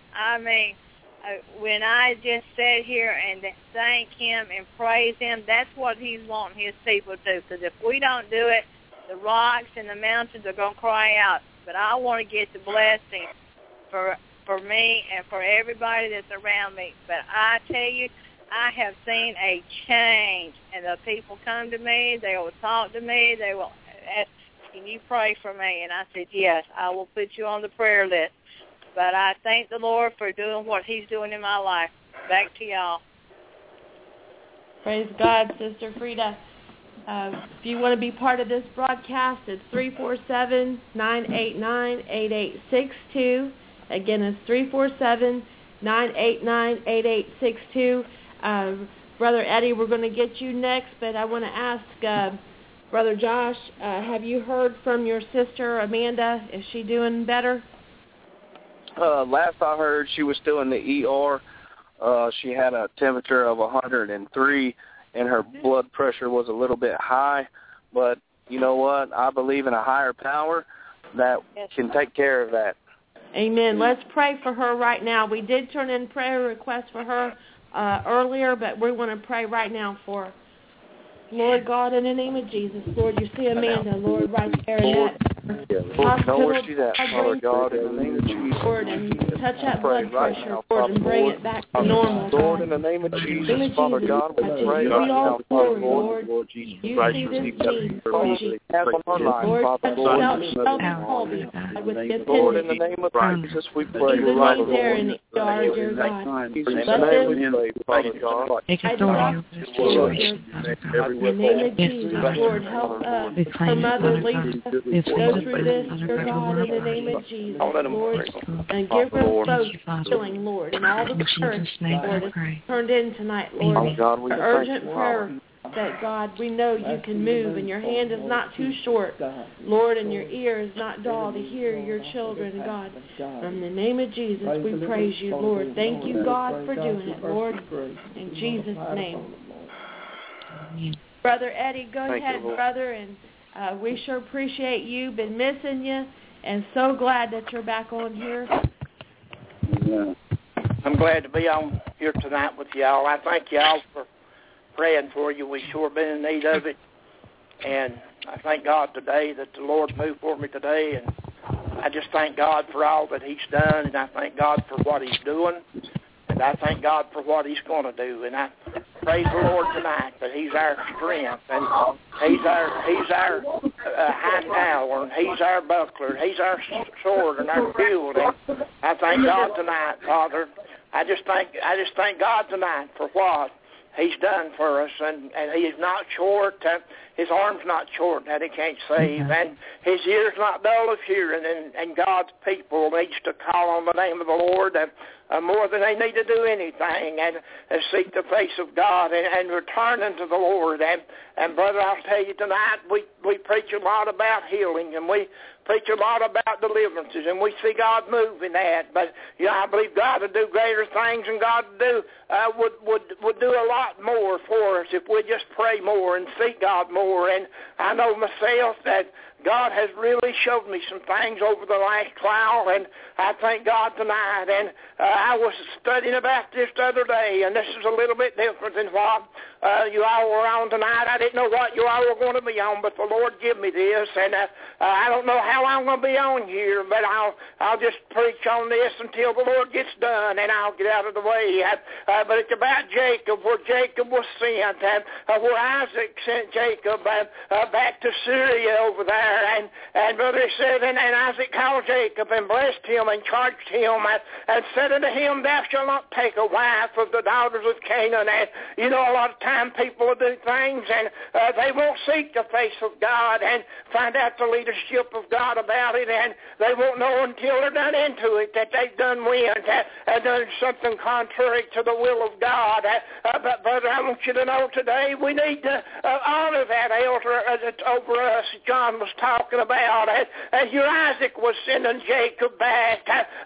When I just sit here and thank him and praise him, that's what he's wanting his people to do. Because if we don't do it, the rocks and the mountains are going to cry out. But I want to get the blessing for me and for everybody that's around me. But I tell you, I have seen a change. And the people come to me, they will talk to me, they will ask, can you pray for me? And I said, yes, I will put you on the prayer list. But I thank the Lord for doing what he's doing in my life. Back to y'all. Praise God, Sister Frida. If you want to be part of this broadcast, it's 347-989-8862. Again, it's 347-989-8862. Brother Eddie, we're going to get you next, but I want to ask Brother Josh, have you heard from your sister, Amanda? Is she doing better? Last I heard, she was still in the ER. She had a temperature of 103, and her blood pressure was a little bit high. But you know what? I believe in a higher power that can take care of that. Amen. Let's pray for her right now. We did turn in prayer requests for her earlier, but we want to pray right now for her. Lord God, in the name of Jesus, Lord, you see Amanda, Lord, right there in that hospital. Father God, in the name of Jesus, Lord, and touch that blood pressure, Lord, and bring it back to normal. Lord, in the name of Jesus, Father God, we pray right now, Lord, you see this need, Lord Jesus. Lord, touch Shelby with this Lord, in the name of Jesus, we pray right there in the yard, dear God. Father God. In the name of Jesus, Lord, help her mother, Lisa, go through this, dear God, in the name of Jesus, Lord, and give her both healing, Lord, and all the courage, Lord, is turned in tonight, Lord, urgent prayer that, God, we know you can move, and your hand is not too short, Lord, and your ear is not dull to hear your children, God. In the name of Jesus, we praise you, Lord. Thank you, God, for doing it, Lord, in Jesus' name. Brother Eddie, go ahead, brother, and we sure appreciate you. Been missing you, and so glad that you're back on here. Yeah. I'm glad to be on here tonight with y'all. I thank y'all for praying for you. We sure been in need of it, and I thank God today that the Lord moved for me today, and I just thank God for all that he's done, and I thank God for what he's doing. And I thank God for what he's going to do. And I praise the Lord tonight that he's our strength. And he's our high tower. And he's our buckler. He's our sword and our shield. And I thank God tonight, Father. I just thank God tonight for what he's done for us. And he is not short. his arm's not short that he can't save, and his ear's not dull of hearing, and God's people needs to call on the name of the Lord more than they need to do anything, and seek the face of God and return unto the Lord. And brother, I'll tell you tonight, we preach a lot about healing, and we preach a lot about deliverances, and we see God move in that. But I believe God would do greater things, and God would do a lot more for us if we just pray more and seek God more. And I know myself that God has really showed me some things over the last while, and I thank God tonight. And I was studying about this the other day, and this is a little bit different than what you all were on tonight. I didn't know what you all were going to be on, but the Lord gave me this, and I don't know how long I'm going to be on here, but I'll just preach on this until the Lord gets done, and I'll get out of the way. But it's about Jacob, where Jacob was sent, where Isaac sent Jacob back to Syria over there. And brother said, and Isaac called Jacob and blessed him and charged him and said unto him, thou shalt not take a wife of the daughters of Canaan. And you know, a lot of time people will do things and they won't seek the face of God and find out the leadership of God about it, and they won't know until they're done into it that they've done went and done something contrary to the will of God. But brother, I want you to know today we need to honor that elder that's over us. John was talking about it. Here Isaac was sending Jacob back.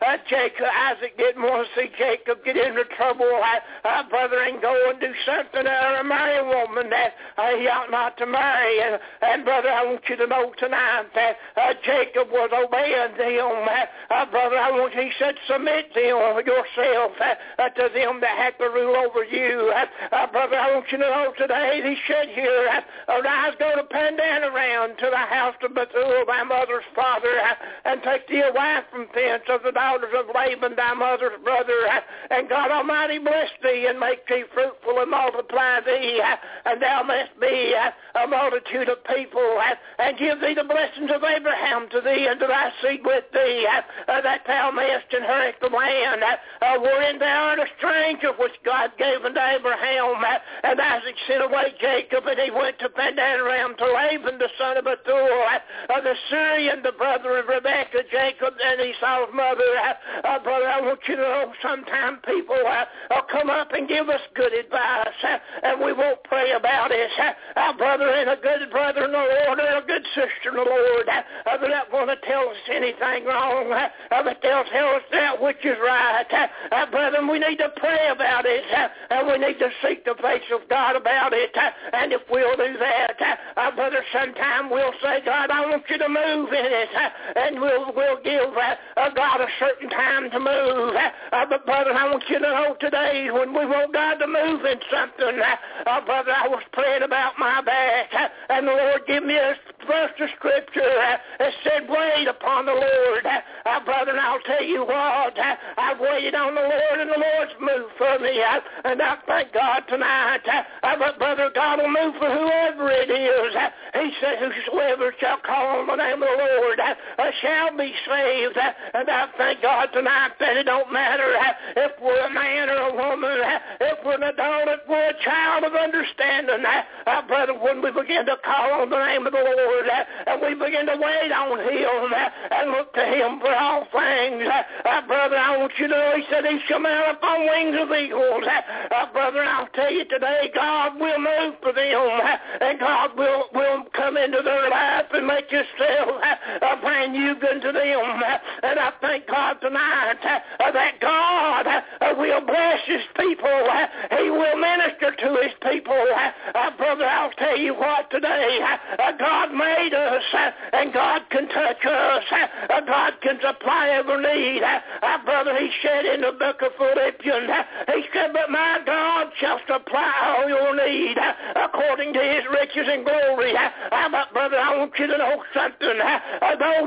Isaac didn't want to see Jacob get into trouble, brother, and go and do something or marry a woman that he ought not to marry. And brother, I want you to know tonight that Jacob was obeying them. Brother, he said, submit them yourself to them that have to rule over you. Brother, I want you to know today, he said here, arise, go to Padan-aram to the house of Bethuel, thy mother's father, and take thee a wife from thence of the daughters of Laban, thy mother's brother, and God Almighty bless thee, and make thee fruitful, and multiply thee, and thou mayest be a multitude of people, and give thee the blessings of Abraham to thee, and to thy seed with thee, that thou mayest inherit the land, wherein thou art a stranger, which God gave unto Abraham. And Isaac sent away Jacob, and he went to Padan-aram to Laban, the son of Bethuel, the Syrian, the brother of Rebekah, Jacob, and Esau's mother. Brother, I want you to know sometimes people come up and give us good advice, and we won't pray about it. Brother, and a good brother in the Lord, or a good sister in the Lord, they're not going to tell us anything wrong, but they'll tell us that which is right. Brother, we need to pray about it, and we need to seek the face of God about it. And if we'll do that, brother, sometime we'll say, God, I want you to move in it, and we'll give God a certain time to move. But brother, I want you to know today, when we want God to move in something, brother, I was praying about my back, and the Lord gave me a verse of scripture that said, wait upon the Lord. Brother, and I'll tell you what, I've waited on the Lord, and the Lord's moved for me, and I thank God tonight. But brother, God will move for whoever it is. He said, whosoever shall call on the name of the Lord shall be saved. And I thank God tonight that it don't matter if we're a man or a woman, if we're an adult, if we're a child of understanding. Brother, when we begin to call on the name of the Lord, and we begin to wait on Him and look to Him for all things, brother, I want you to know, He said He shall mount upon wings of eagles. Brother, I'll tell you today, God will move for them, and God will come into their life and make Himself brand new unto them. And I thank God tonight that God will bless His people. He will minister to His people. Brother, I'll tell you what today, God made us, and God can touch us. God can supply every need. Brother, He said in the book of Philippians, He said, but my God shall supply all your need according to His riches and glory. But brother, I want you to know something. Those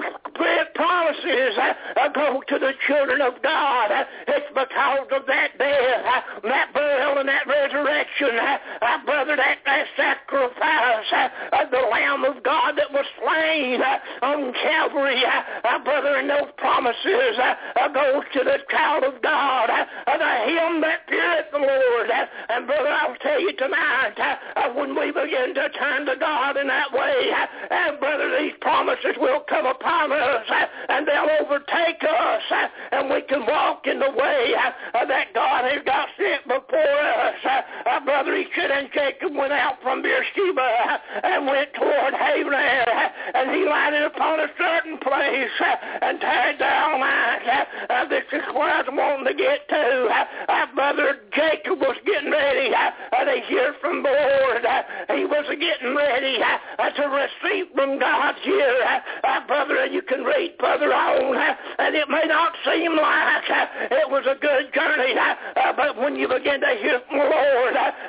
promises go to the children of God. It's because of that death, that burial, and that resurrection. Brother, that sacrifice, the Lamb of God that was slain slain on Calvary, brother, and those promises goes to the child of God, to him that feareth the Lord. And brother, I'll tell you tonight, when we begin to turn to God in that way, brother, these promises will come upon us, and they'll overtake us, and we can walk in the way that God has got set before us. Brother, he said, and Jacob went out from Beersheba and went toward Haran, and he lighted upon a certain place and tied down night. This is where I was wanting to get to. Brother, Jacob was getting ready to hear from the Lord. He was getting ready to receive from God here. Brother, you can read further on, and it may not seem like it was a good journey, but when you begin to hear from the Lord,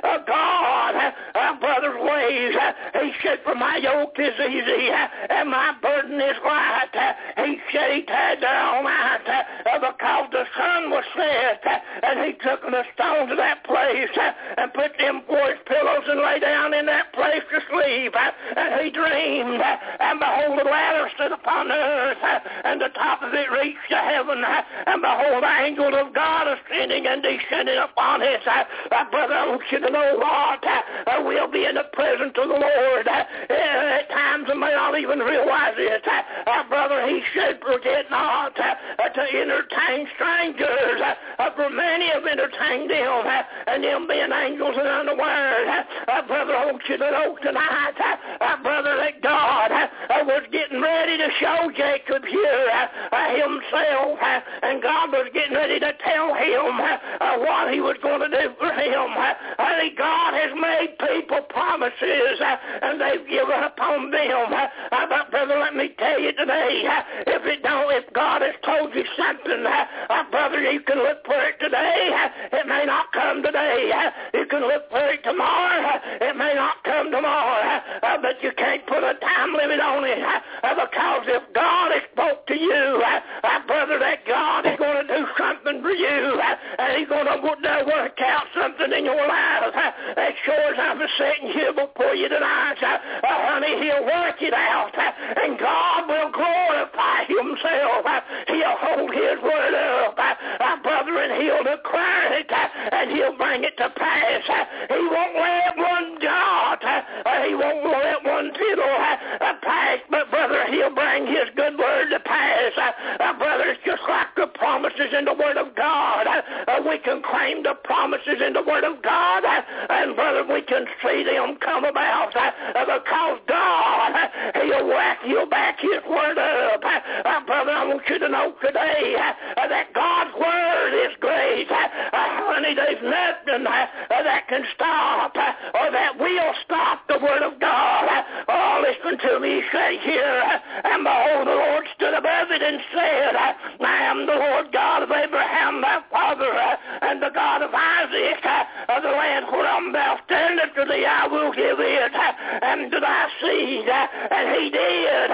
God, brother's ways, he said, for my yoke is easy and my burden is light. He said he tied down night because the sun was set, and he took the stones of that place and put them for his pillows and lay down in that place to sleep. And he dreamed, and behold, the ladder stood upon the earth, and the top of it reached to heaven, and behold, the angels of God ascending and descending upon it. Brother, I want you to know what? We'll be in the presence of the Lord. At times we may not even realize it. Brother, he said, forget not to entertain strangers, for many have entertained them, and them being angels and unaware. Brother, I want you to know tonight, brother, that God was getting ready to show Jacob here himself, and God was getting ready to tell him what he was going to do for him. God has made people promises, and they've given upon them. But brother, let me tell you today, if God has told you something, brother, you can look for it today. It may not come today. You can look for it tomorrow. It may not come tomorrow. But you can't put a time limit on it, because if God has spoke to you, brother, that God is going to do something for you, and he's going to work out something in your life. As sure as I'm sitting here before you tonight, honey, he'll work it out, and God will glorify himself. He'll hold his word up, brother, and he'll declare it, and he'll bring it to pass. He won't let one jot, he won't let one tittle pass, but brother, he'll bring his good word to pass. Brother, it's just like the promises in the word of God. We can claim the promises in the word of God, and brother, we can see them come about, because God, he'll back his word up. Brother, I want you to know today that God's word is great. Honey, there's nothing that can stop or that will stop the word of God. Oh, listen to me, say here, and behold, the Lord stood above it and said, I am the Lord God of Abraham thy father, and the God of Isaac. The land whereon thou standest to thee I will give it, and to thy seed. And he did.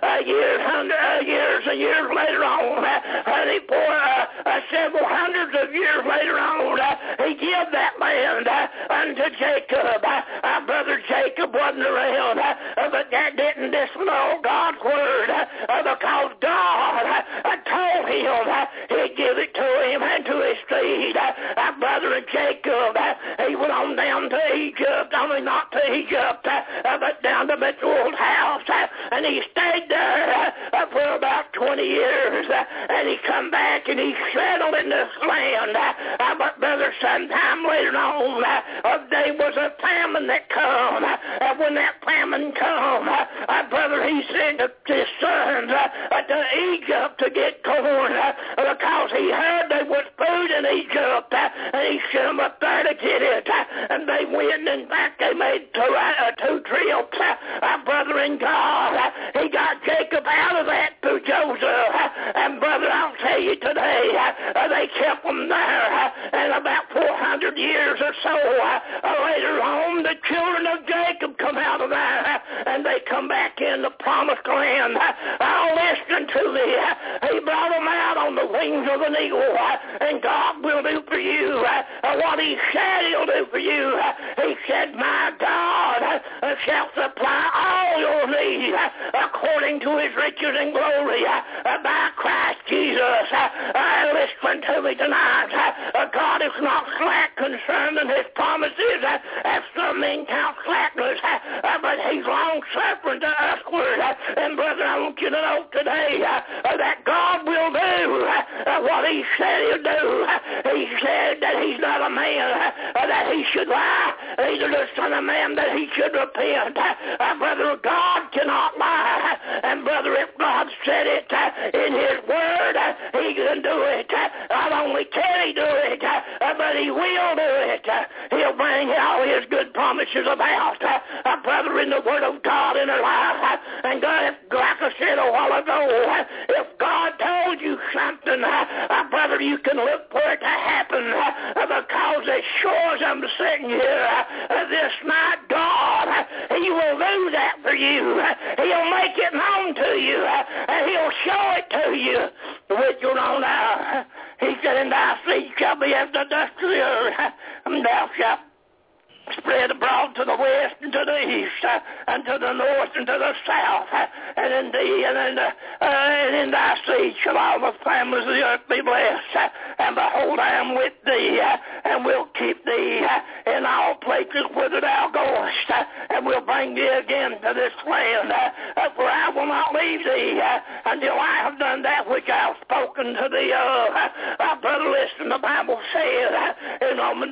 Years later on, honey, for several hundreds of years later on, he gave that land unto Jacob. Brother, Jacob wasn't around, but that didn't disannul God's word, because God told him he'd give it to him and to his seed. Brother, Jacob, he went on down to Egypt, not to Egypt, but down to Bethuel's house, and he stayed there for about 20 years, and he come back and he settled in this land. But brother, sometime later on, there was a famine that come. When that famine come, brother, he sent his sons to Egypt to get corn, because he heard there was food in Egypt, and he sent them up there to get it. And they went, in fact, they made two trips. Brother, in God, he got Jacob out of that through Joseph. And brother, I'll tell you today, they kept them there. And about 400 years or so later on, the children of Jacob come out of there, and they come back in the promised land. Listen to me. He brought them out on the wings of an eagle, and God will do for you what he said he'll do for you. He said, my God shall supply all your needs according to his riches and glory by Christ Jesus. Listen to me tonight. God is not slack concerning his promises, as some men count slackness, but he's long-suffering to usward. And brother, I want you to know today that God will do what he said he'll do. He said that he's not a man that he should lie, neither the son of man that he should repent. Brother, God cannot lie. And brother, if God said it in his word, he can do it. Not only can he do it, but he will do it. He'll bring all his good promises about. Brother, in the word of God in our life. And God, like I said a while ago, if God told you something, brother, you can look for it to happen, because as sure as I'm sitting here this night, God, he will do that for you. He'll make it known to you, and he'll show it to you with your own eye. He said, and thy seed shall be as the dust of the earth, and thou shalt spread abroad to the west and to the east, and to the north and to the south, and in thee and in thy seed shall all the families of the earth be blessed. And behold, I am with thee, and will keep thee in all places whither thou goest, and will bring thee again to this land. For I will not leave thee until I have done that which I have spoken to thee of. Brother, listen, the Bible says in Romans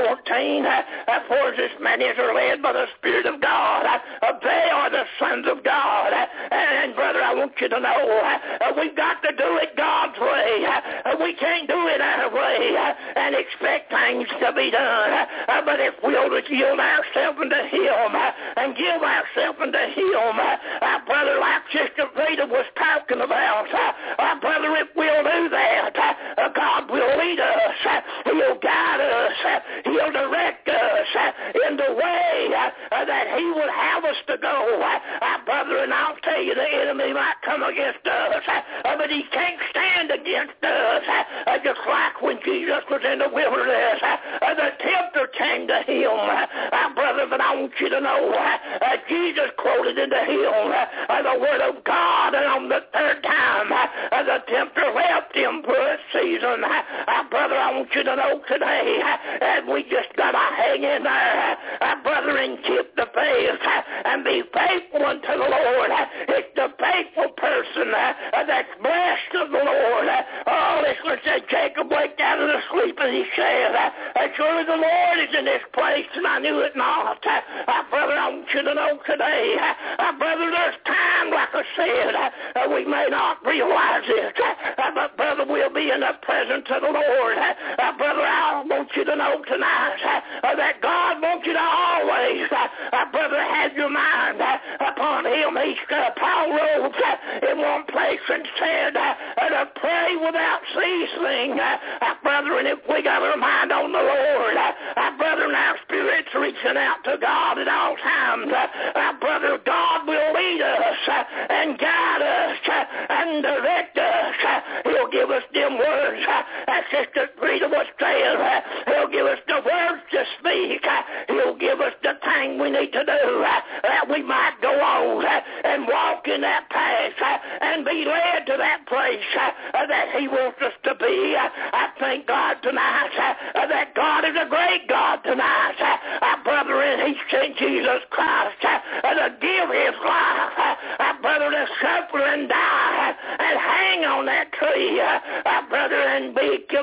8:14, for as many as are led by the Spirit of God, they are the sons of God. And brother, I want you to know, we've got to do it God's way. We can't do it our way and expect things to be done. But if we'll yield ourselves unto him and give ourselves unto him, brother, like Sister Rita was talking about, brother, if we'll do that, God will lead us. He'll guide us. He'll direct us in the way that he would have us to go. Brother, and I'll tell you, the enemy might come against us, but he can't stand against us. Just like when Jesus was in the wilderness, the tempter came to him. Brother, but I want you to know, Jesus quoted into him the word of God, and on the third time, the tempter left him for a season. Brother, I want you to know today that we just got to hang in there, brother, and keep the faith and be faithful unto the Lord. It's the faithful person that's blessed of the Lord. Oh, listen, said Jacob waked out of the sleep, and he said, surely the Lord is in this place, and I knew it not. Brother, I want you to know today, brother, there's time, like I said, we may not realize it, but brother, we'll be in the presence of the Lord. Brother, I want you to know tonight that God wants you to always, brother, have your mind upon him. Paul wrote in one place and said to pray without ceasing. Brother, and if we got our mind on the Lord, brother, and our spirits reaching out to God at all times, brother, God will lead us and guide us and direct us. He'll give us them words, as Sister Rita was saying. He'll give us the words to speak. He'll give us the thing we need to do, that we might go on and walk in that path and be led to that place that he wants us to be. I thank God tonight that God is a great God tonight. Brother, and he sent Jesus Christ to give his life, brother, to suffer and die and hang on that tree, brother, and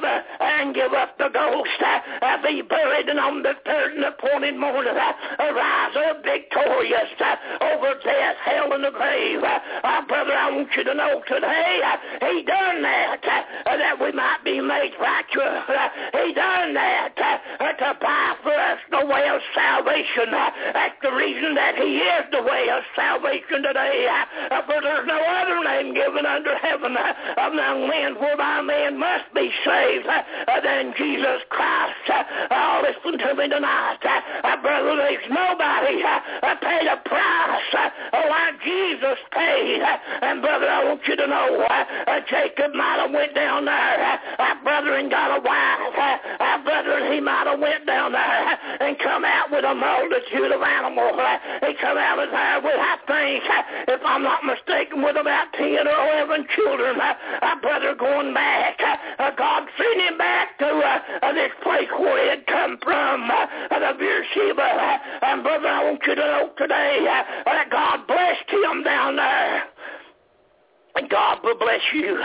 give up the ghost, be buried, and on the third and appointed morning rise up victorious over death, hell, and the grave. Brother, I want you to know today, he done that we might be made righteous. He done that to buy for us the way of salvation. That's the reason that he is the way of salvation today. For there's no other name given under heaven among men whereby man must be saved than Jesus Christ. Oh, listen to me tonight. Brother, there's nobody paid a price like Jesus paid. And brother, I want you to know, Jacob might have went down there, brother, and got a wife, brother, brother, he might have went down there and come out with a multitude of animals. He come out of there with, I think, if I'm not mistaken, with about 10 or 11 children. Brother, going back, God sent him back to this place where he had come from, the Beersheba. And brother, I want you to know today that God blessed him down there. And God will bless you.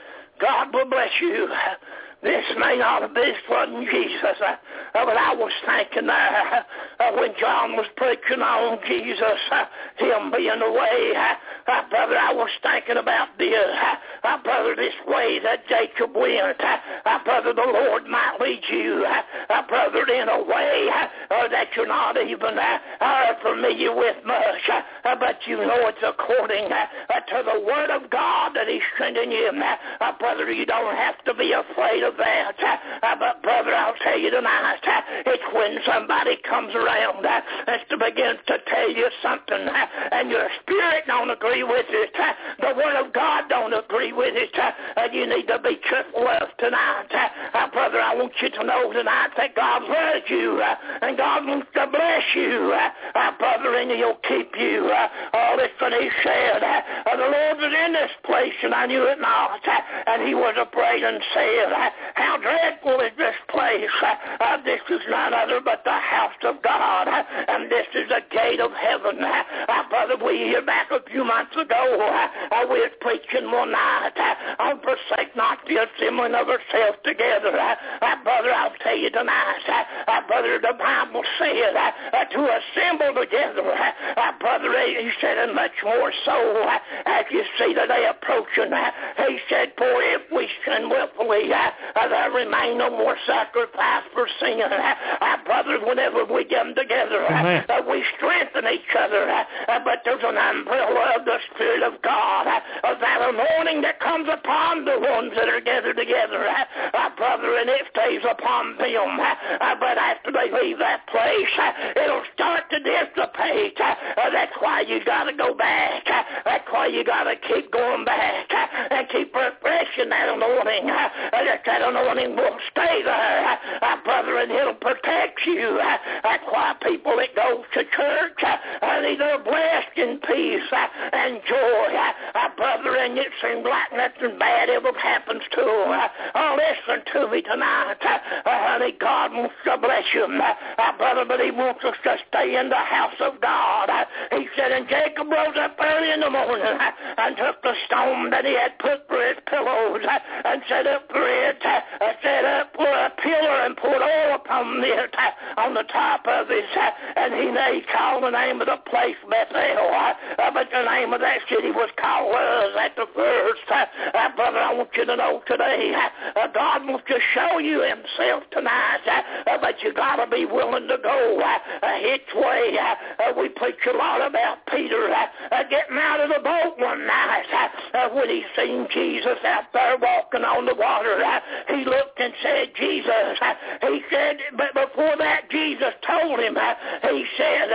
God will bless you. This may not have been from Jesus, but I was thinking there when John was preaching on Jesus, him being the way. Brother, I was thinking about this. Brother, this way that Jacob went. Brother, the Lord might lead you. Brother, in a way that you're not even familiar with much. But you know it's according to the Word of God that He's sending you. Brother, you don't have to be afraid of that. But brother, I'll tell you tonight, it's when somebody comes around and begins to tell you something and your spirit don't agree with it, the Word of God don't agree with it, you need to be careful of tonight. Brother, I want you to know tonight that God loves you and God wants to bless you, brother, and He'll keep you. Listen, He said, the Lord was in this place and I knew it not, and He was afraid and said, how dreadful is this place? This is none other but the house of God, and this is the gate of heaven. Brother, we here back a few months ago, we was preaching one night on forsake not the assembling of ourselves together. Brother, I'll tell you tonight, brother, the Bible said to assemble together. Brother, He said, and much more so as you see the day approaching. He said, for if we sin willfully, there remain no more sacrifice for sin. Brother, whenever we come together, we strengthen each other. But there's an umbrella of the Spirit of God, that anointing that comes upon the ones that are gathered together, brother, and it stays upon them. But after they leave that place, it'll start to dissipate. That's why you got to go back. That's why you got to keep going back and keep refreshing that anointing. That anointing will stay there, brother, and it'll protect you. That's why people that go to church, they're blessed in peace and joy, brother, and it seems like nothing bad ever happens to them. Listen to me tonight, honey, God wants to bless you, brother, but He wants us to stay in the house of God. He said, and Jacob rose up early in the morning and took the stone that he had put for his pillows and set up for it, set up for a pillar and poured oil upon it on the top of it, and he called the name of the place Bethel, but the name of that city was called Luz at the first. Brother, I want you to know today, God wants to show you Himself tonight, but you got to be willing to go His way. We preach a lot about Peter getting out of the boat one night when he seen Jesus out there walking on the water. He looked and said, Jesus. He said, but before that, Jesus told him, he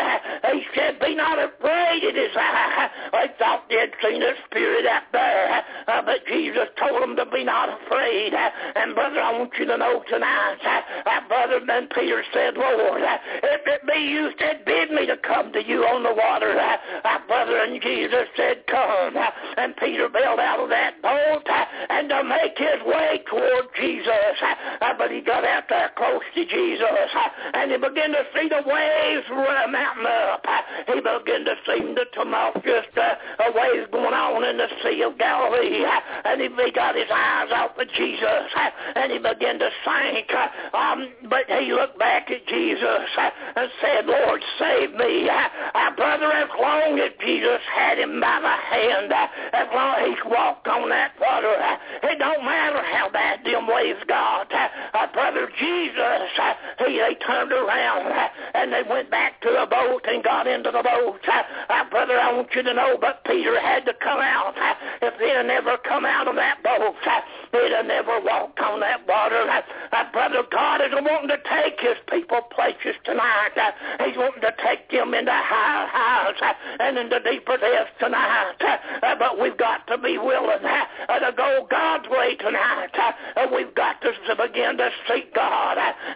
said, be not afraid, it is I. I thought they had seen a spirit out there, but Jesus told him to be not afraid. And brother, I want you to know tonight, brother, then Peter said, Lord, if it be you said, bid me to come to you on the water, brother, and Jesus said, come. And Peter bailed out of that boat and to make his way toward Jesus. But he got out there close to Jesus, and he began to see the waves mounting up. He began to see the tumultuous waves going on in the Sea of Galilee, and he got his eyes off of Jesus, and he began to sink. But he looked back at Jesus and said, Lord, save me. Brother, as long as Jesus had him by the hand, as long as he walked on that water, it don't matter how bad them waves got. Brother, Jesus, they turned around and they went back to the boat and got into the boat. Brother, I want you to know, but Peter had to come out. If he'd have never come out of that boat, he'd have never walked on that water. Brother, God is wanting to take His people places tonight. He's wanting to take them into higher highs and into deeper depths tonight. But we've got to be willing to go God's way tonight. We've got to begin to seek God and begin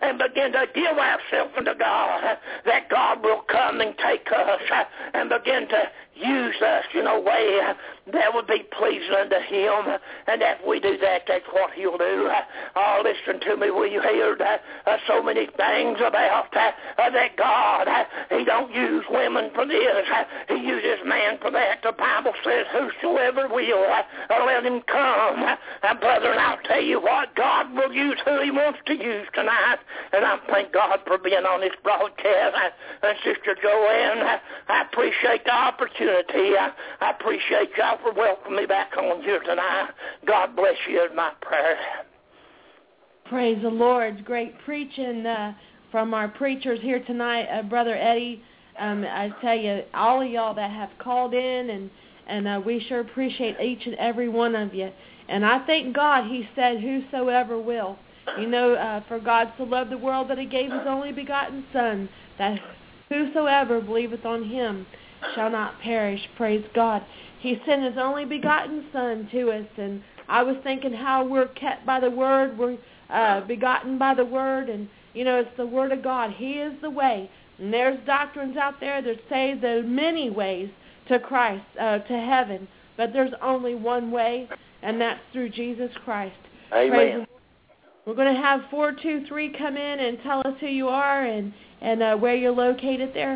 begin to give ourselves unto God, that God will come and take us and begin to use us in a way that would be pleasing unto Him. And if we do that, that's what He'll do. Oh, listen to me. We heard so many things about that God, He don't use women for this. He uses man for that. The Bible says, whosoever will, let him come. And brother, I'll tell you what, God will use who He wants to use tonight. And I thank God for being on this broadcast. And Sister Joanne, I appreciate the opportunity. I appreciate y'all for welcoming me back on here tonight. God bless you is my prayer. Praise the Lord. Great preaching from our preachers here tonight, Brother Eddie. I tell you, all of y'all that have called in, and we sure appreciate each and every one of you. And I thank God He said, whosoever will. You know, for God so loved the world that He gave His only begotten Son, that whosoever believeth on Him shall not perish. Praise God. He sent His only begotten Son to us, and I was thinking how we're kept by the Word, we're begotten by the Word, and, you know, it's the Word of God. He is the way. And there's doctrines out there that say there are many ways to Christ, to heaven, but there's only one way, and that's through Jesus Christ. Amen. We're going to have 423 come in and tell us who you are and where you're located there.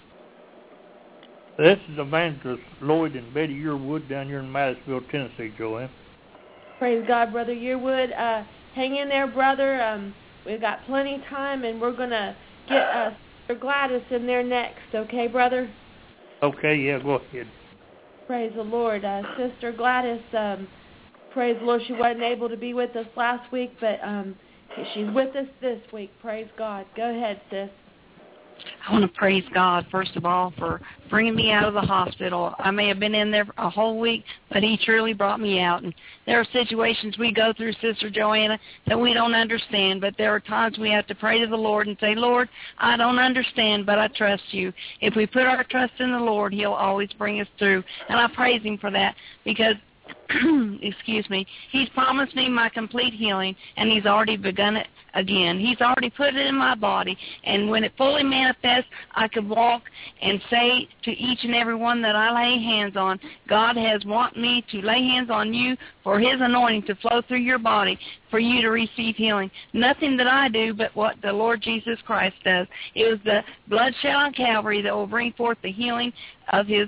This is Evangelist Lloyd and Betty Yearwood down here in Madisonville, Tennessee, Joanne. Praise God, Brother Yearwood. Hang in there, brother. We've got plenty of time, and we're going to get Sister Gladys in there next. Okay, brother? Okay, yeah, go ahead. Praise the Lord. Sister Gladys, praise the Lord, she wasn't able to be with us last week, but she's with us this week. Praise God. Go ahead, sis. I want to praise God, first of all, for bringing me out of the hospital. I may have been in there a whole week, but He truly brought me out. And there are situations we go through, Sister Joanna, that we don't understand, but there are times we have to pray to the Lord and say, Lord, I don't understand, but I trust You. If we put our trust in the Lord, He'll always bring us through. And I praise Him for that because excuse me, He's promised me my complete healing, and He's already begun it again. He's already put it in my body, and when it fully manifests, I could walk and say to each and every one that I lay hands on, God has want me to lay hands on you for His anointing to flow through your body for you to receive healing. Nothing that I do but what the Lord Jesus Christ does. It was the blood shed on Calvary that will bring forth the healing of His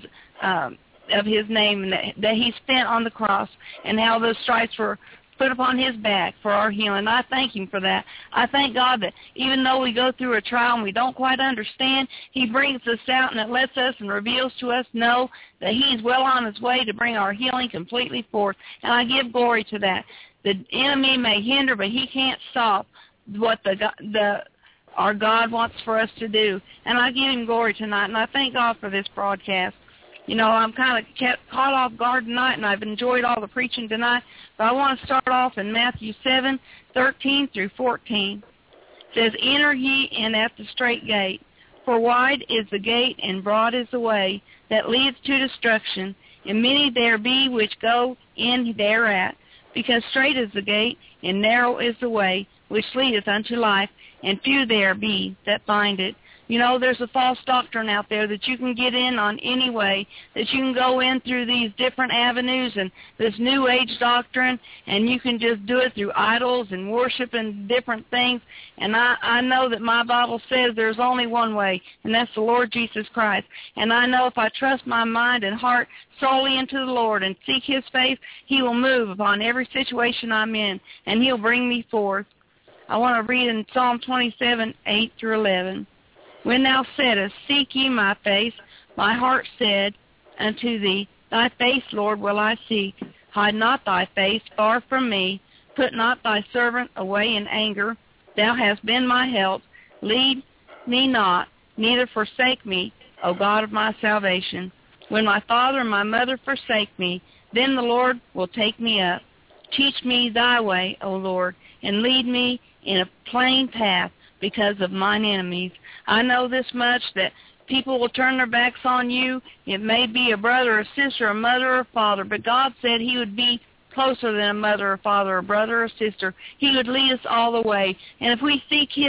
name, and that He spent on the cross, and how those stripes were put upon His back for our healing. I thank Him for that. I thank God that even though we go through a trial and we don't quite understand, He brings us out and it lets us and reveals to us know that He's well on His way to bring our healing completely forth. And I give glory to that. The enemy may hinder, but he can't stop what our God wants for us to do. And I give Him glory tonight, and I thank God for this broadcast. You know, I'm kind of kept caught off guard tonight, and I've enjoyed all the preaching tonight. But I want to start off in Matthew 7:13 through 14. It says, Enter ye in at the strait gate, for wide is the gate and broad is the way that leads to destruction, and many there be which go in thereat. Because strait is the gate, and narrow is the way which leadeth unto life, and few there be that find it. You know, there's a false doctrine out there that you can get in on any way, that you can go in through these different avenues and this New Age doctrine, and you can just do it through idols and worship and different things. And I know that my Bible says there's only one way, and that's the Lord Jesus Christ. And I know if I trust my mind and heart solely into the Lord and seek His face, He will move upon every situation I'm in, and He'll bring me forth. I want to read in Psalm 27:8 through 11. When thou saidst, Seek ye my face, my heart said unto thee, Thy face, Lord, will I seek. Hide not thy face far from me. Put not thy servant away in anger. Thou hast been my help. Lead me not, neither forsake me, O God of my salvation. When my father and my mother forsake me, then the Lord will take me up. Teach me thy way, O Lord, and lead me in a plain path because of mine enemies. I know this much, that people will turn their backs on you. It may be a brother or sister, a mother or father, but God said He would be closer than a mother or father, a brother or sister. He would lead us all the way. And if we seek His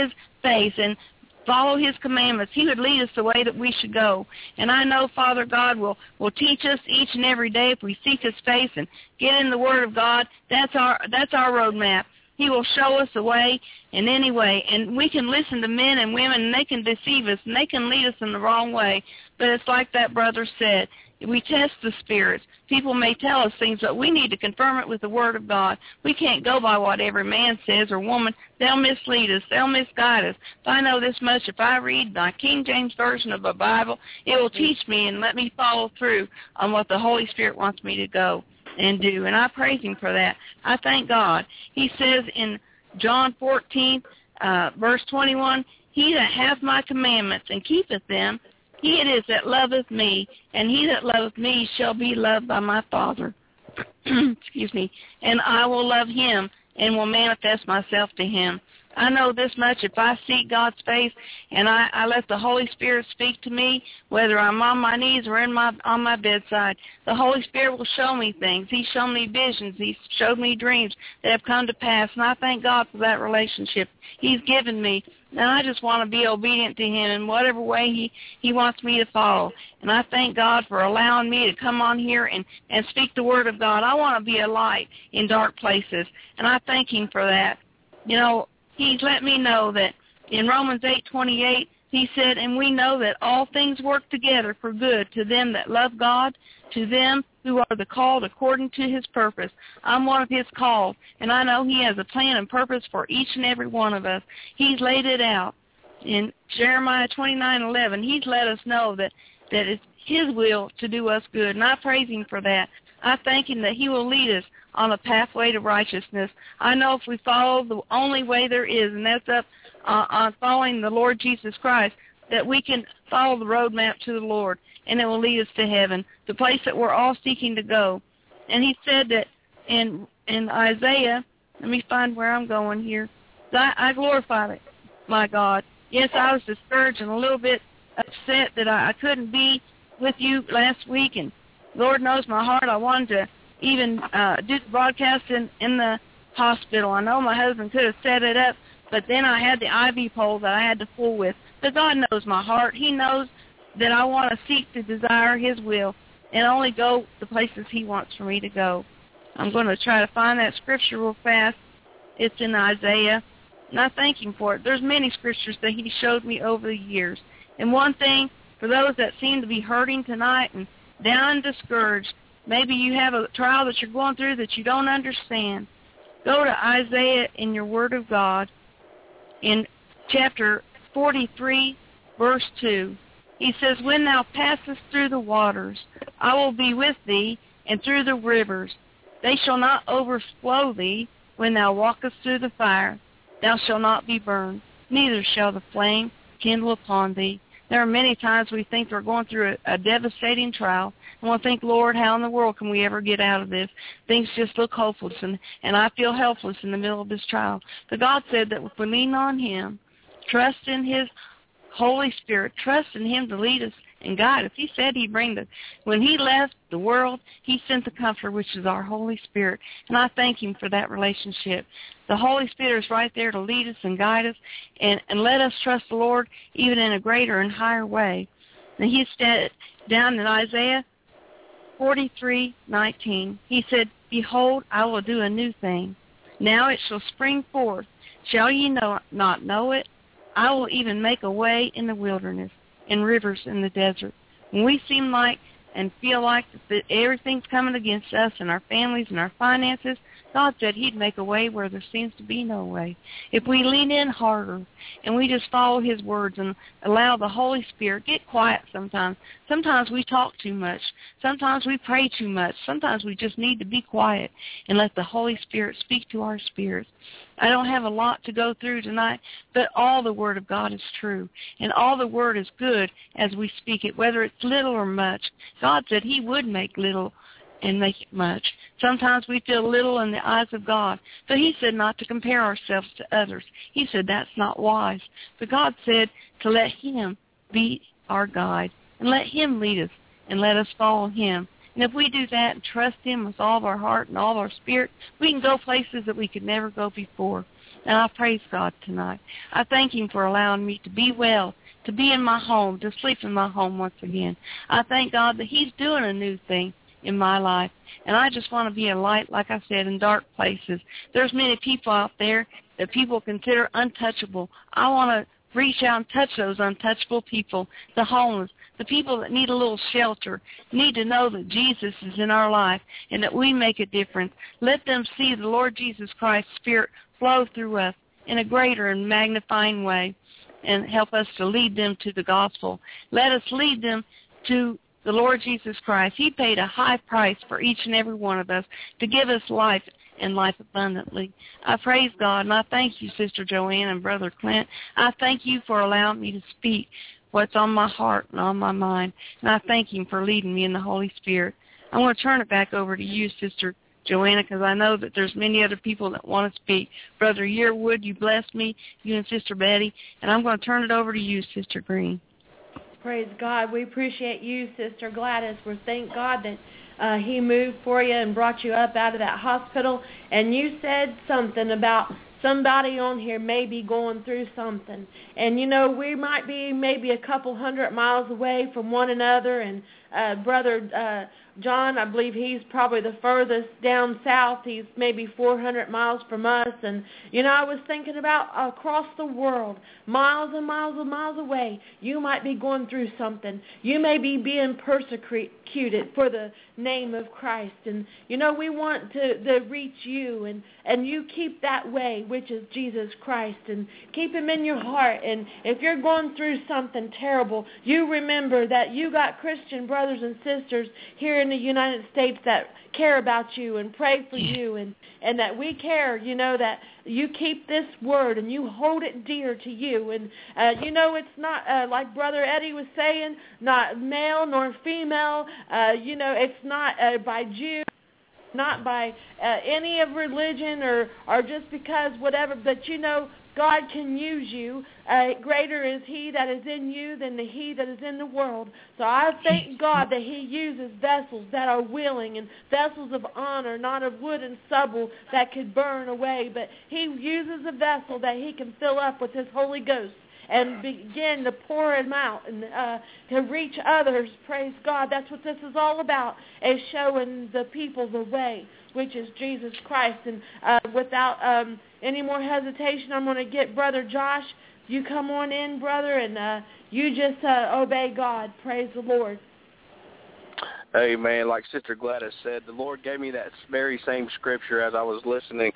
face and follow his commandments, he would lead us the way that we should go. And I know Father God will teach us each and every day if we seek his face and get in the Word of God. That's our roadmap. He will show us the way in any way. And we can listen to men and women, and they can deceive us, and they can lead us in the wrong way. But it's like that brother said. We test the spirits. People may tell us things, but we need to confirm it with the Word of God. We can't go by what every man says or woman. They'll mislead us. They'll misguide us. If I know this much, if I read my King James Version of the Bible, it will teach me and let me follow through on what the Holy Spirit wants me to go and do. And I praise him for that. I thank God. He says in John 14, verse 21, he that hath my commandments and keepeth them, he it is that loveth me, and he that loveth me shall be loved by my Father. Excuse me. And I will love him and will manifest myself to him. I know this much. If I seek God's face and I let the Holy Spirit speak to me, whether I'm on my knees or on my bedside, the Holy Spirit will show me things. He's shown me visions. He's showed me dreams that have come to pass, and I thank God for that relationship he's given me. And I just want to be obedient to him in whatever way he wants me to follow. And I thank God for allowing me to come on here and speak the Word of God. I want to be a light in dark places, and I thank him for that. You know, he's let me know that in Romans 8:28, he said, and we know that all things work together for good to them that love God, to them who are the called according to his purpose. I'm one of his called, and I know he has a plan and purpose for each and every one of us. He's laid it out. In Jeremiah 29:11, he's let us know that it's his will to do us good, and I praise him for that. I thank him that he will lead us on a pathway to righteousness. I know if we follow the only way there is, and that's up on following the Lord Jesus Christ, that we can follow the roadmap to the Lord, and it will lead us to heaven, the place that we're all seeking to go. And he said that in Isaiah, let me find where I'm going here. I glorify my God. Yes, I was discouraged and a little bit upset that I couldn't be with you last week, and Lord knows my heart. I wanted to even do the broadcast in the hospital. I know my husband could have set it up, but then I had the IV pole that I had to fool with. But God knows my heart. He knows that I want to seek to desire his will and only go the places he wants for me to go. I'm going to try to find that scripture real fast. It's in Isaiah, and I thank him for it. There's many scriptures that he showed me over the years. And one thing, for those that seem to be hurting tonight and down and discouraged, maybe you have a trial that you're going through that you don't understand, go to Isaiah in your Word of God in chapter 43, verse 2. He says, when thou passest through the waters, I will be with thee, and through the rivers. They shall not overflow thee. When thou walkest through the fire, thou shalt not be burned, neither shall the flame kindle upon thee. There are many times we think we're going through a devastating trial, and we'll think, Lord, how in the world can we ever get out of this? Things just look hopeless, and I feel helpless in the middle of this trial. But God said that if we lean on him, trust in his Holy Spirit, trust in him to lead us and guide us. He said he'd bring when he left the world, he sent the Comforter, which is our Holy Spirit, and I thank him for that relationship. The Holy Spirit is right there to lead us and guide us and let us trust the Lord even in a greater and higher way. And he said down in Isaiah 43:19, he said, behold, I will do a new thing. Now it shall spring forth. Shall ye not know it? I will even make a way in the wilderness and rivers in the desert. When we seem like and feel like that everything's coming against us and our families and our finances, God said he'd make a way where there seems to be no way. If we lean in harder and we just follow his words and allow the Holy Spirit, get quiet sometimes. Sometimes we talk too much. Sometimes we pray too much. Sometimes we just need to be quiet and let the Holy Spirit speak to our spirits. I don't have a lot to go through tonight, but all the Word of God is true, and all the Word is good as we speak it, whether it's little or much. God said he would make little and make it much. Sometimes we feel little in the eyes of God, but he said not to compare ourselves to others. He said that's not wise. But God said to let him be our guide and let him lead us and let us follow him And if we do that and trust him with all of our heart and all of our spirit, we can go places that we could never go before. And I praise God tonight. I thank him for allowing me to be well, to be in my home, to sleep in my home once again. I thank God that he's doing a new thing in my life. And I just want to be a light, like I said, in dark places. There's many people out there that people consider untouchable. I want to reach out and touch those untouchable people, the homeless, the people that need a little shelter, need to know that Jesus is in our life and that we make a difference. Let them see the Lord Jesus Christ's Spirit flow through us in a greater and magnifying way and help us to lead them to the gospel. Let us lead them to the Lord Jesus Christ. He paid a high price for each and every one of us to give us life and life abundantly. I praise God, and I thank you, Sister Joanne and Brother Clint. I thank you for allowing me to speak what's on my heart and on my mind, and I thank him for leading me in the Holy Spirit. I want to turn it back over to you, Sister Joanna, because I know that there's many other people that want to speak. Brother Yearwood, you blessed me, you and Sister Betty, and I'm going to turn it over to you, Sister Green. Praise God. We appreciate you, Sister Gladys. We thank God that he moved for you and brought you up out of that hospital. And you said something about somebody on here may be going through something. And, you know, we might be maybe a couple 100 miles away from one another. And Brother John, I believe he's probably the furthest down south. He's maybe 400 miles from us. And, you know, I was thinking about across the world, miles and miles and miles away, you might be going through something. You may be being persecuted for the name of Christ. And, you know, we want to reach you. And you keep that way, which is Jesus Christ. And keep him in your heart. And if you're going through something terrible, you remember that you got Christian brothers and sisters here in the United States that care about you and pray for you, and that we care, you know, that you keep this word and you hold it dear to you. And, you know, it's not, like Brother Eddie was saying, not male nor female. You know, it's not by Jew, not by any of religion or just because whatever, but, you know, God can use you. Greater is he that is in you than the he that is in the world. So I thank God that he uses vessels that are willing and vessels of honor, not of wood and stubble that could burn away, but he uses a vessel that he can fill up with his Holy Ghost and begin to pour him out and to reach others. Praise God. That's what this is all about, is showing the people the way, which is Jesus Christ. And without any more hesitation, I'm going to get Brother Josh. You come on in, brother, and you just obey God. Praise the Lord. Amen. Like Sister Gladys said, the Lord gave me that very same scripture as I was listening.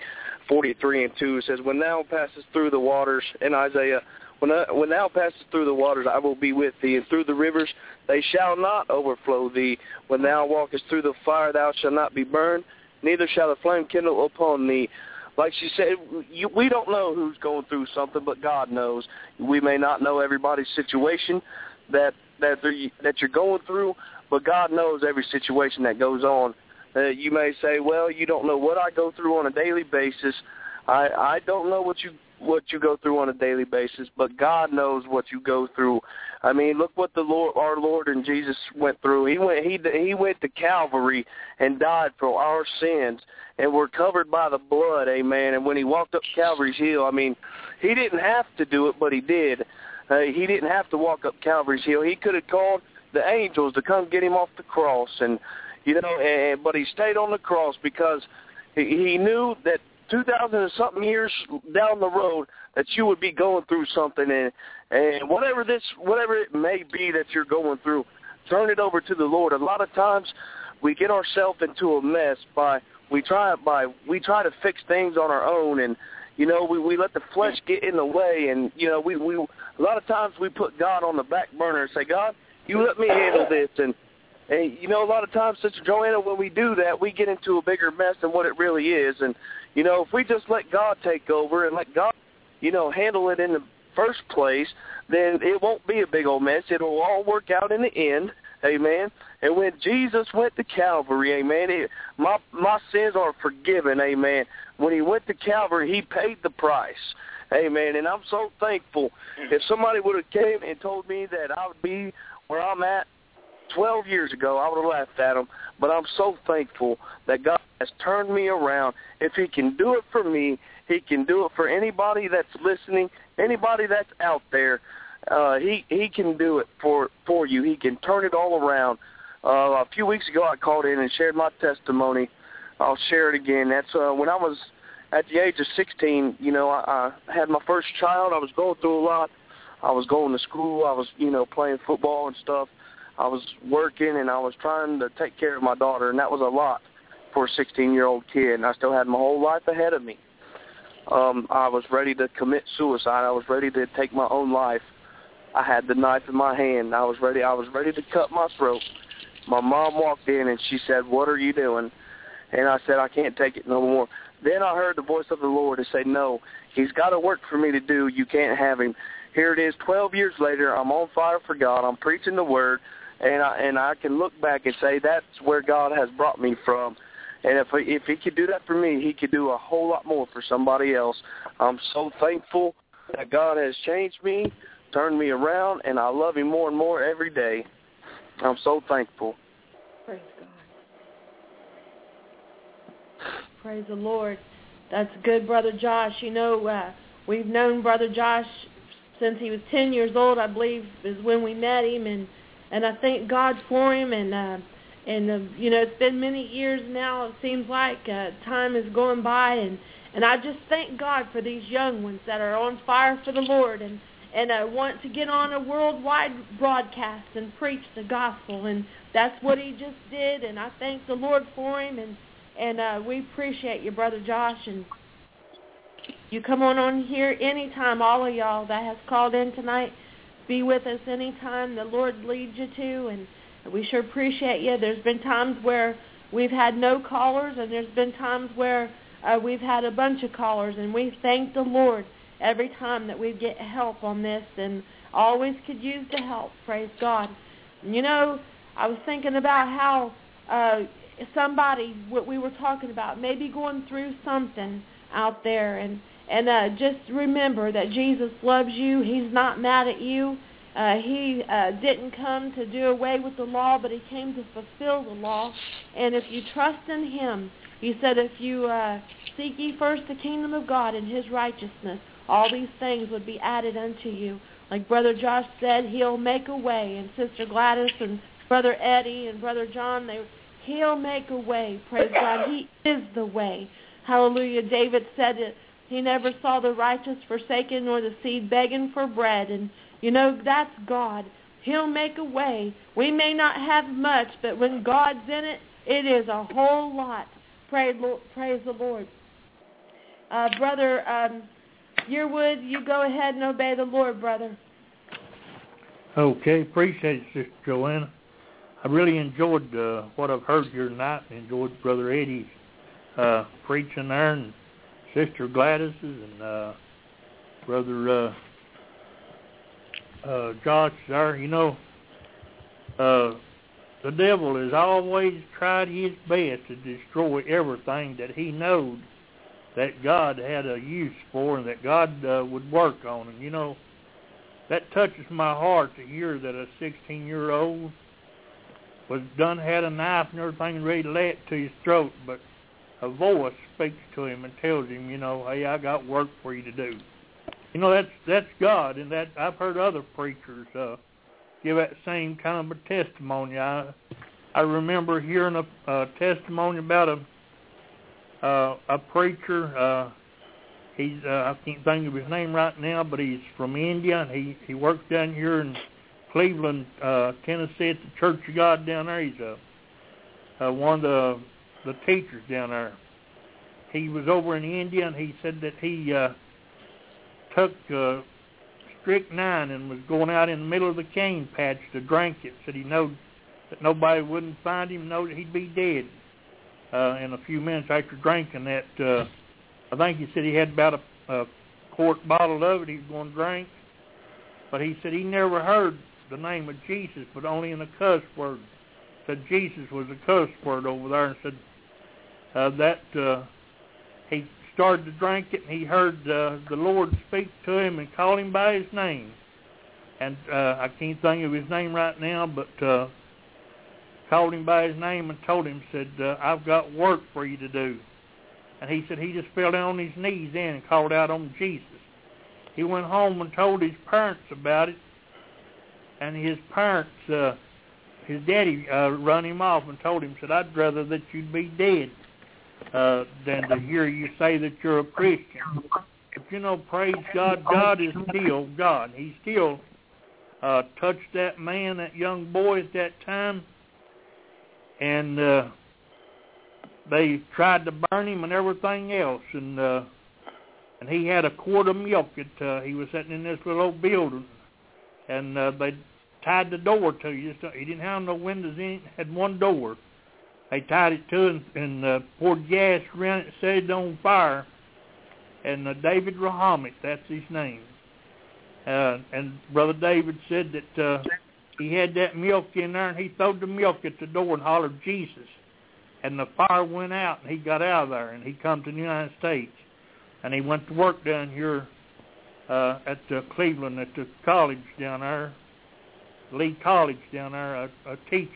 43:2 says, "When thou passest through the waters," in Isaiah, when thou passest through the waters, I will be with thee, and through the rivers they shall not overflow thee. When thou walkest through the fire, thou shalt not be burned, neither shall the flame kindle upon thee. Like she said, we don't know who's going through something, but God knows. We may not know everybody's situation that you're going through, but God knows every situation that goes on. You may say, well, you don't know what I go through on a daily basis. I don't know what you go through on a daily basis, but God knows what you go through. I mean, look what our Lord and Jesus went through. He went to Calvary and died for our sins, and we're covered by the blood, amen. And when he walked up Calvary's hill, I mean, he didn't have to do it, but he did. He didn't have to walk up Calvary's hill. He could have called the angels to come get him off the cross, and but he stayed on the cross because he knew that 2,000 and something years down the road that you would be going through something, and whatever it may be that you're going through, turn it over to the Lord. A lot of times we get ourselves into a mess we try to fix things on our own, and we let the flesh get in the way, and we a lot of times we put God on the back burner and say, God, you let me handle this, and a lot of times, Sister Joanna, when we do that, we get into a bigger mess than what it really is. And, if we just let God take over and let God, handle it in the first place, then it won't be a big old mess. It'll all work out in the end, amen. And when Jesus went to Calvary, amen, my sins are forgiven, amen. When he went to Calvary, he paid the price, amen. And I'm so thankful. If somebody would have came and told me that I would be where I'm at 12 years ago, I would have laughed at him, but I'm so thankful that God has turned me around. If he can do it for me, he can do it for anybody that's listening, anybody that's out there. He can do it for you. He can turn it all around. A few weeks ago, I called in and shared my testimony. I'll share it again. That's when I was at the age of 16, I had my first child. I was going through a lot. I was going to school. I was, playing football and stuff. I was working, and I was trying to take care of my daughter, and that was a lot for a 16-year-old kid, and I still had my whole life ahead of me. I was ready to commit suicide. I was ready to take my own life. I had the knife in my hand. I was ready to cut my throat. My mom walked in, and she said, "What are you doing?" And I said, "I can't take it no more." Then I heard the voice of the Lord and say, "No, he's got a work for me to do. You can't have him." Here it is, 12 years later. I'm on fire for God. I'm preaching the word, and I can look back and say that's where God has brought me from. And if he could do that for me, he could do a whole lot more for somebody else. I'm so thankful that God has changed me, turned me around, and I love him more and more every day. I'm so thankful. Praise God. Praise the Lord. That's good, Brother Josh. We've known Brother Josh since he was 10 years old, I believe, is when we met him, and I thank God for him, and it's been many years now. It seems like time is going by, and I just thank God for these young ones that are on fire for the Lord and want to get on a worldwide broadcast and preach the gospel, and that's what he just did, and I thank the Lord for him, and we appreciate you, Brother Josh, and you come on here anytime. All of y'all that has called in tonight, be with us anytime the Lord leads you to, and we sure appreciate you. There's been times where we've had no callers, and there's been times where we've had a bunch of callers, and we thank the Lord every time that we get help on this, and always could use the help. Praise God. I was thinking about how somebody, what we were talking about, maybe going through something out there, and just remember that Jesus loves you. He's not mad at you. He didn't come to do away with the law, but he came to fulfill the law. And if you trust in him, he said, if you seek ye first the kingdom of God and his righteousness, all these things would be added unto you. Like Brother Josh said, he'll make a way. And Sister Gladys and Brother Eddie and Brother John, he'll make a way. Praise God. He is the way. Hallelujah. David said it. He never saw the righteous forsaken nor the seed begging for bread. And, that's God. He'll make a way. We may not have much, but when God's in it, it is a whole lot. Praise the Lord. Brother Yearwood, you go ahead and obey the Lord, brother. Okay, appreciate it, Sister Joanna. I really enjoyed what I've heard here tonight. Enjoyed Brother Eddie's preaching there, and Sister Gladys's, and Brother Josh there. The devil has always tried his best to destroy everything that he knows that God had a use for and that God would work on. And, that touches my heart to hear that a 16-year-old had a knife and everything ready to lay it to his throat, but a voice speaks to him and tells him, hey, I got work for you to do. That's God, and that I've heard other preachers give that same kind of a testimony. I remember hearing a testimony about a preacher. He's I can't think of his name right now, but he's from India, and he works down here in Cleveland, Tennessee, at the Church of God down there. He's one of the teachers down there. He was over in India, and he said that he took strychnine and was going out in the middle of the cane patch to drink it. Said he knew that nobody wouldn't find him, know that he'd be dead in a few minutes after drinking that. I think he said he had about a quart bottle of it he was going to drink. But he said he never heard the name of Jesus, but only in a cuss word. Said Jesus was a cuss word over there, and said he started to drink it, and he heard the Lord speak to him and call him by his name. And I can't think of his name right now, but called him by his name and told him, said, I've got work for you to do. And he said he just fell down on his knees then and called out on Jesus. He went home and told his parents about it, and his parents, his daddy run him off and told him, said, I'd rather that you'd be dead than to hear you say that you're a Christian. But you know, praise God, God is still God. He still touched that man, that young boy at that time, and they tried to burn him and everything else, and he had a quart of milk that he was sitting in this little old building, and they tied the door to you. He didn't have no windows in it, had one door. They tied it to it and poured gas around it, set it on fire, and David Rahamit, that's his name. And Brother David said that he had that milk in there, and he threw the milk at the door and hollered, Jesus. And the fire went out, and he got out of there, and he come to the United States. And he went to work down here at Cleveland, at the college down there, Lee College down there, teaching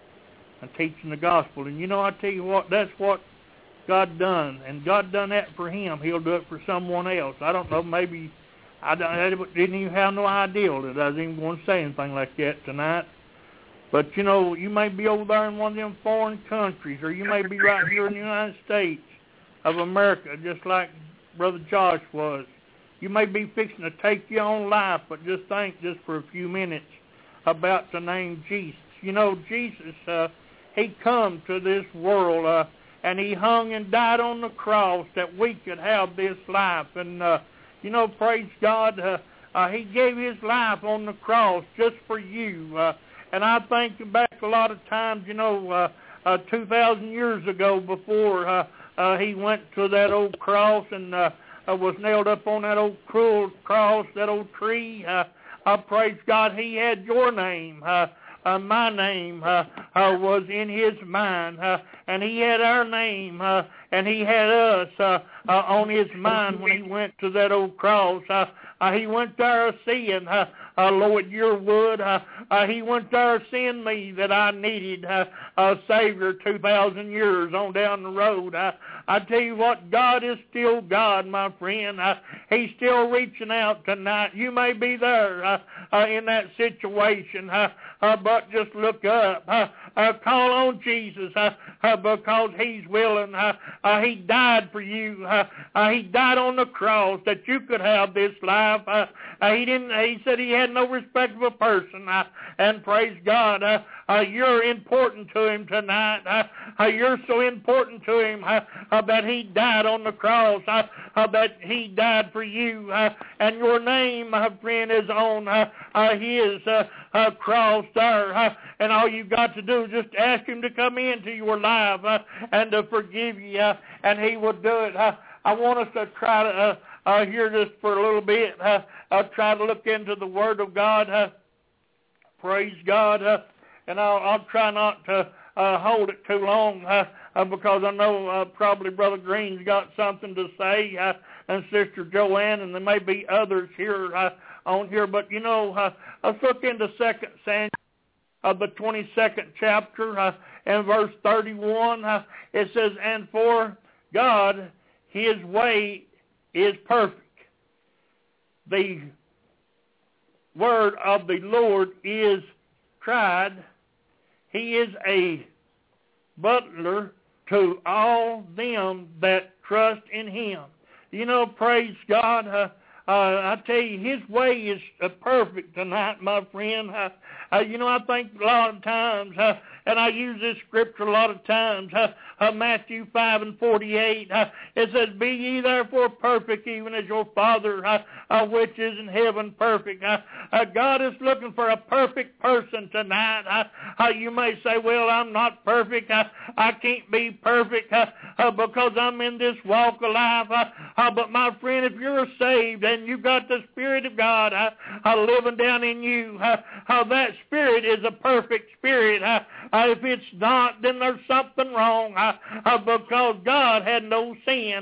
the gospel. And you know, I tell you what, that's what God done. And God done that for him. He'll do it for someone else. I don't know, maybe I didn't even have no idea that I was even going to say anything like that tonight. But, you know, you may be over there in one of them foreign countries, or you may be right here in the United States of America, just like Brother Josh was. You may be fixing to take your own life, but just think just for a few minutes about the name Jesus. You know, Jesus, he come to this world, and he hung and died on the cross that we could have this life. And, you know, praise God, he gave his life on the cross just for you. And I think back a lot of times, you know, 2,000 years ago before he went to that old cross and was nailed up on that old cruel cross, that old tree. Praise God, he had your name. My name was in his mind, and he had our name, and he had us on his mind when he went to that old cross. He went there seeing, Lord, your wood. He went there seeing me that I needed a Savior 2,000 years on down the road. I tell you what, God is still God, my friend. He's still reaching out tonight. You may be there in that situation, but just look up. Call on Jesus because he's willing. He died for you. He died on the cross that you could have this life. He said he had no respect of a person. And praise God, you're important to him tonight. You're so important to him that he died on the cross, that he died for you. And your name, my friend, is on his cross there. And all you got to do is just ask him to come into your life and to forgive you, and he will do it. I want us to try to hear this for a little bit. Try to look into the Word of God. Praise God. And I'll try not to hold it too long because I know probably Brother Green's got something to say, and Sister Joanne, and there may be others here on here. But, you know, let's look into 2 Samuel, the 22nd chapter, and verse 31. It says, and for God, his way is perfect. The word of the Lord is tried. He is a butler to all them that trust in him. You know, praise God. I tell you, his way is perfect tonight, my friend. You know, I think a lot of times, and I use this scripture a lot of times, Matthew 5:48, it says, be ye therefore perfect, even as your Father which is in heaven perfect. God is looking for a perfect person tonight. You may say, well, I'm not perfect. I can't be perfect because I'm in this walk of life. But my friend, if you're saved and you've got the Spirit of God living down in you, that Spirit is a perfect Spirit. If it's not, then there's something wrong because God had no sin.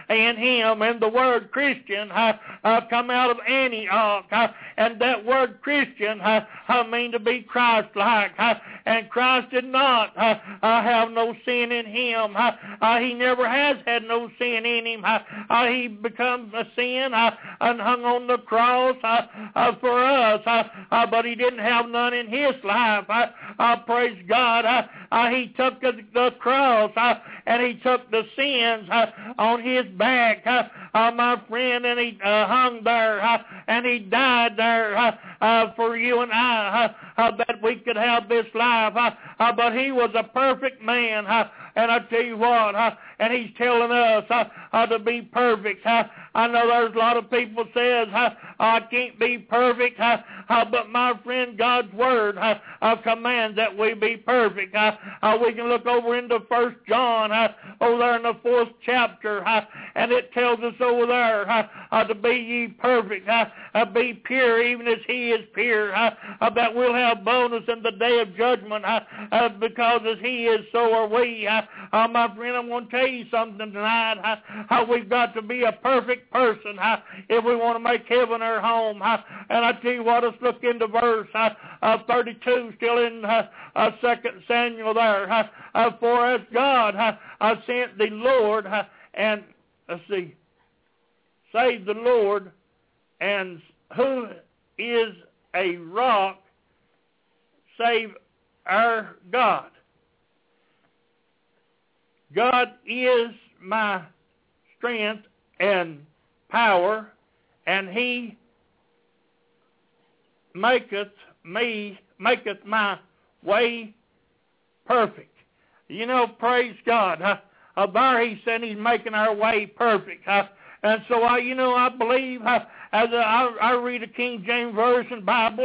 in him. And the word Christian come out of Antioch. And that word Christian mean to be Christ-like. And Christ did not have no sin in him. He never has had no sin in him. He become a sin and hung on the cross for us. But he didn't have none in his life. Praise God. He took the cross and he took the sins on his back, my friend, and he hung there and he died there for you and I, that we could have this life. But he was a perfect man, and I tell you what, and he's telling us to be perfect. I know there's a lot of people says I can't be perfect, but my friend, God's word commands that we be perfect. We can look over into 1 John, over there in the 4th chapter, and it tells us over there to be ye perfect, be pure even as he is pure, that we'll have boldness in the day of judgment, because as he is, so are we. My friend, I'm going to tell you something tonight, how we've got to be a perfect person if we want to make heaven our home. And I tell you what, let's look into verse 32, still in 2 Samuel there. For as God sent the Lord, and let's see, save the Lord, and who is a rock, save our God. God is my strength and power, and he maketh my way perfect. You know, praise God. There he said he's making our way perfect. And so, I believe, as I read a King James Version Bible,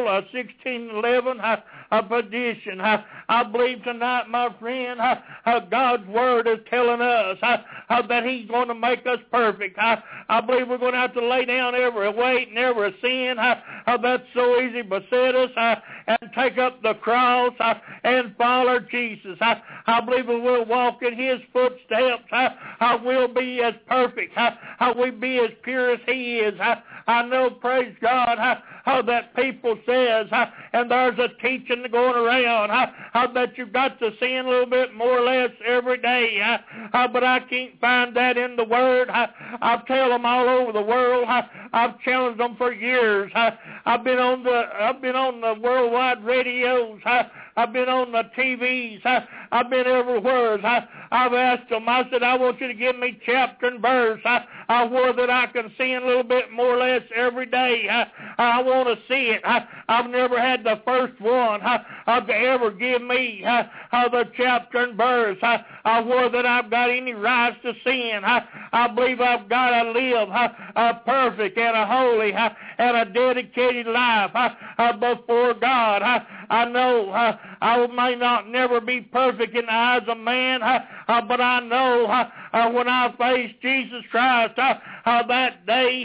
1611 edition, I believe tonight, my friend, God's Word is telling us that he's going to make us perfect. I believe we're going to have to lay down every weight and every sin that's so easy beset us, and take up the cross and follow Jesus. I believe we will walk in his footsteps. We'll be as perfect. We'll be as pure as he is. I know, praise God, how that people says, and there's a teaching going around, that you've got to sin a little bit more or less every day. But I can't find that in the Word. I tell them all over the world. I've challenged them for years. I've been on the worldwide radios. I've been on the TVs. I've been everywhere. I've asked them, I said, I want you to give me chapter and verse where that I can sin a little bit more or less every day. I want to see it. I've never had the first one to ever give me the chapter and verse where that I've got any rights to sin. I believe I've got to live a perfect and a holy and a dedicated life before God. I know I may not never be perfect in the eyes of man, but I know when I face Jesus Christ, that day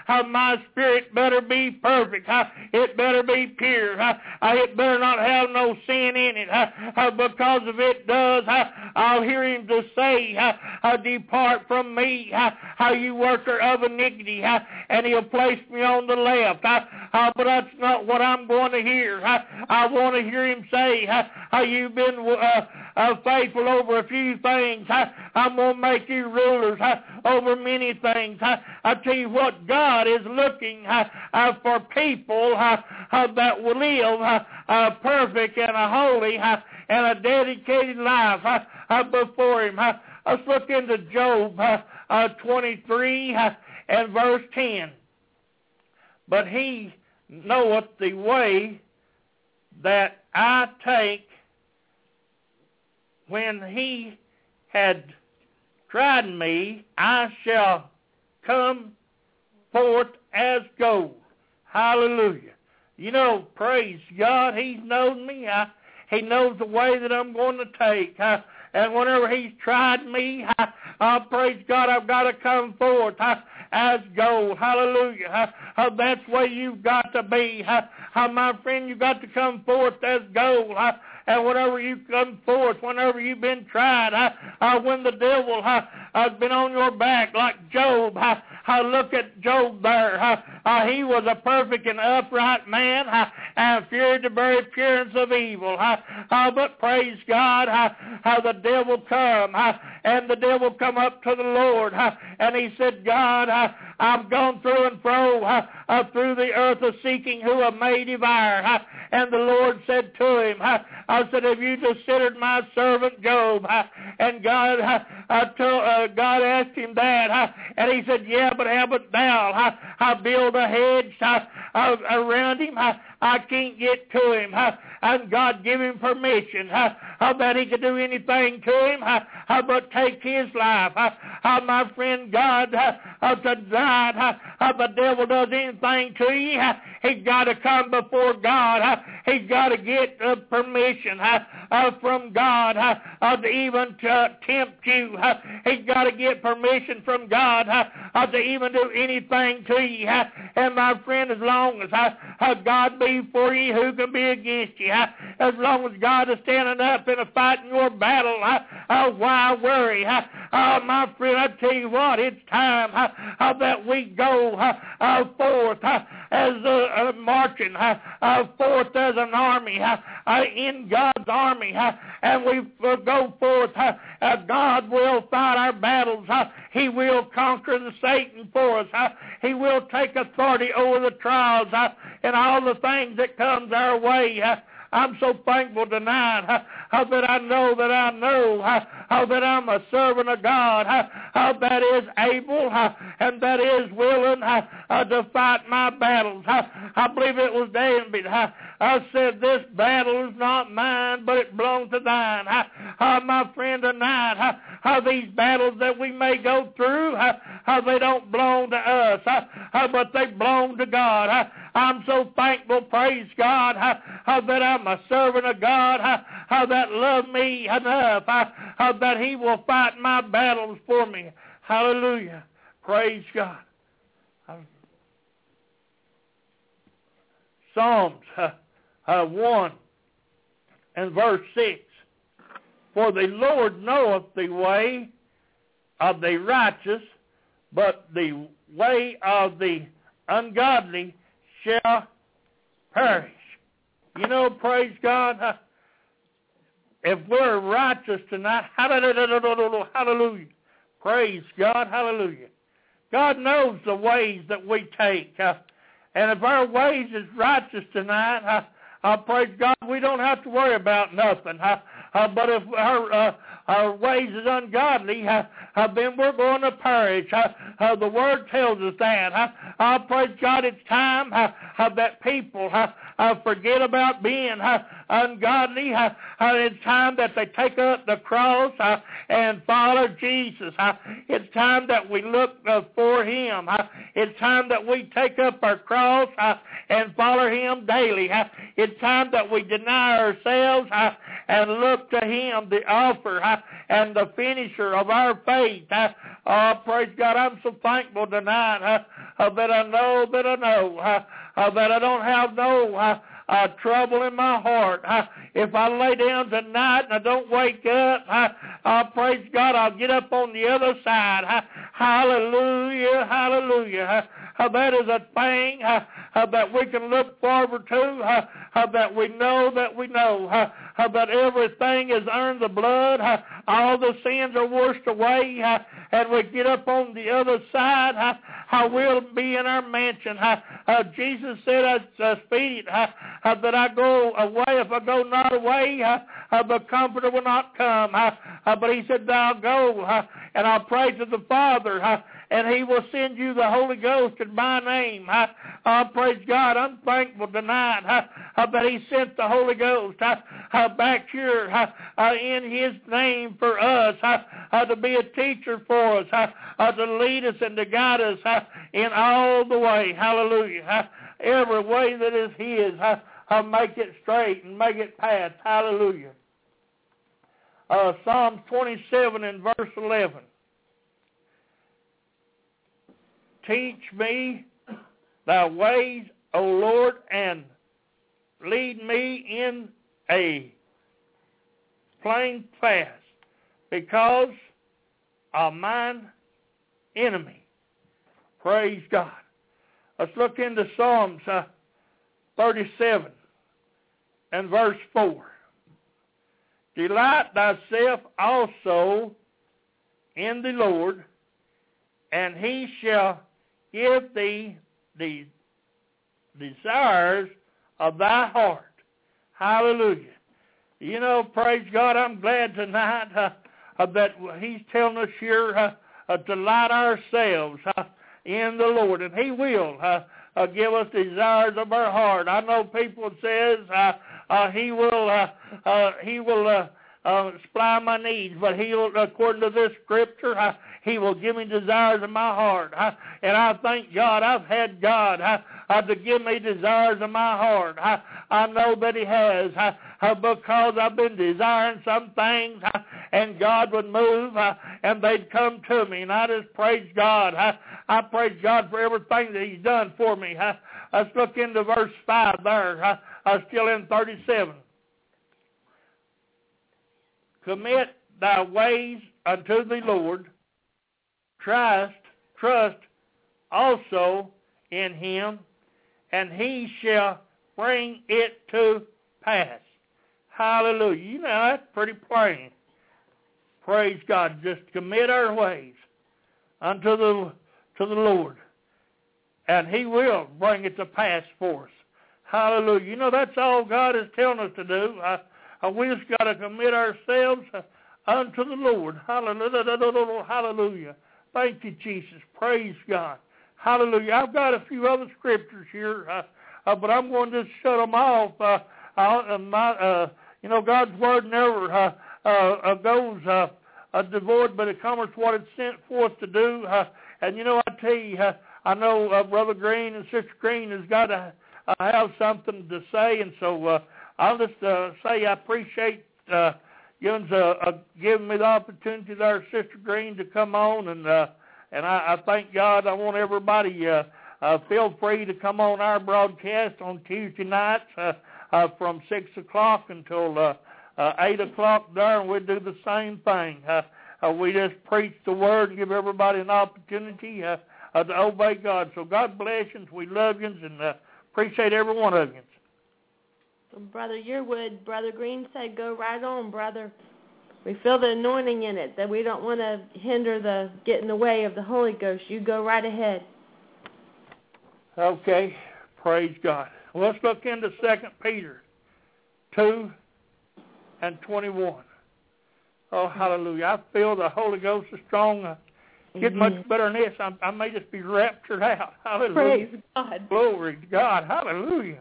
my spirit better be perfect. It better be pure. It better not have no sin in it, because if it does, I'll hear him to say, depart from me, you worker of iniquity, and he'll place me on the left. But that's not what I'm going to hear. I want to hear him say, you've been faithful over a few things. I'm going to make you rulers over many things. I tell you what, God is looking for people that will live perfect and a holy and a dedicated life before him. Let's look into Job 23 and verse 10. But he knoweth the way that I take. When he had tried me, I shall come forth as gold. Hallelujah. You know, praise God, he knows me. He knows the way that I'm going to take. And whenever he's tried me, praise God, I've got to come forth as gold. Hallelujah. That's the way you've got to be. My friend, you've got to come forth as gold. And whenever you come forth, whenever you've been tried, when the devil been on your back like Job. Look at Job there. He was a perfect and upright man and feared the very appearance of evil. But praise God, how the devil come, and the devil come up to the Lord, and he said, God, I've gone through and fro through the earth seeking who I may devour. And the Lord said to him, I said, have you considered my servant Job? And God asked him that, and he said, yeah, but how about thou? I build a hedge around him. I can't get to him. And God gave him permission that he could do anything to him but take his life. My friend, God tonight, the devil does anything to you, he's got to come before God. He's got to get permission from God to even tempt you. He's got to get permission from God to even do anything to you. And my friend, as long as God be for you, who can be against you? As long as God is standing up and fighting your battle, why worry? My friend, I tell you what, it's time that we go forth as marching forth as an army in God's army, and we go forth. God will fight our battles. He will conquer the Satan for us. He will take authority over the trials and all the things that comes our way. I'm so thankful tonight that I know that I'm a servant of God that is able and that is willing to fight my battles. I believe it was David. I said, this battle is not mine, but it belongs to thine. My friend, tonight, these battles that we may go through, they don't belong to us, but they belong to God. I'm so thankful, praise God, that I'm a servant of God, that loves me enough, that He will fight my battles for me. Hallelujah. Praise God. Psalms 1 and verse 6. For the Lord knoweth the way of the righteous, but the way of the ungodly shall perish. You know, praise God, if we're righteous tonight, hallelujah, praise God, hallelujah. God knows the ways that we take, and if our ways is righteous tonight, praise God, we don't have to worry about nothing. But if our ways is ungodly, then we're going to perish. The Word tells us that. Praise God, it's time that people forget about being ungodly. It's time that they take up the cross and follow Jesus. It's time that we look for Him. It's time that we take up our cross and follow Him daily. It's time that we deny ourselves and look to Him, the author and the finisher of our faith. Praise God, I'm so thankful tonight that I know that I don't have no trouble in my heart. If I lay down tonight and I don't wake up, praise God, I'll get up on the other side. Hallelujah, hallelujah. That is a thing that we can look forward to, that we know that everything is earned the blood, all the sins are washed away, and we get up on the other side, we'll be in our mansion. Jesus said, I speak that I go away. If I go not away, the Comforter will not come. But He said, I'll go, and I'll pray to the Father, and He will send you the Holy Ghost in my name. Praise God, I'm thankful tonight that He sent the Holy Ghost back here in His name for us, to be a teacher for us, to lead us and to guide us in all the way. Hallelujah. Every way that is His, make it straight and make it pass. Hallelujah. Psalms 27 and verse 11. Teach me thy ways, O Lord, and lead me in a plain path, because of mine enemy. Praise God. Let's look into Psalms 37 and verse 4. Delight thyself also in the Lord, and he shall give thee the desires of thy heart. Hallelujah. You know, praise God, I'm glad tonight that he's telling us here to delight ourselves in the Lord, and he will give us desires of our heart. I know people says he will supply my needs, but he'll, according to this scripture, he will give me desires of my heart. And I thank God I've had God to give me desires of my heart. I know that he has, because I've been desiring some things, and God would move, and they'd come to me. And I just praise God. I praise God for everything that he's done for me. Let's look into verse 5 there, still in 37. Commit thy ways unto the Lord. Trust also in him, and he shall bring it to pass. Hallelujah. You know, that's pretty plain. Praise God. Just commit our ways unto the Lord, and he will bring it to pass for us. Hallelujah. You know, that's all God is telling us to do. We just got to commit ourselves unto the Lord. Hallelujah. Hallelujah. Thank you, Jesus. Praise God. Hallelujah. I've got a few other scriptures here, but I'm going to just shut them off. You know, God's word never goes devoid, but it cometh what it's sent forth to do. And, you know, I tell you, I know Brother Green and Sister Green has got to have something to say, and so I'll just say I appreciate giving me the opportunity there, Sister Green, to come on, and I thank God. I want everybody feel free to come on our broadcast on Tuesday nights from 6 o'clock until 8 o'clock there, and we do the same thing. We just preach the word and give everybody an opportunity to obey God. So God bless you, and we love you, and appreciate every one of you. Brother Yearwood, Brother Green said, go right on, brother. We feel the anointing in it, that we don't want to get in the way of the Holy Ghost. You go right ahead. Okay, praise God. Well, let's look into 2 Peter 2 and 21. Oh, hallelujah. I feel the Holy Ghost is strong. Get much better than this. I may just be raptured out. Hallelujah. Praise God. Glory to God. Hallelujah.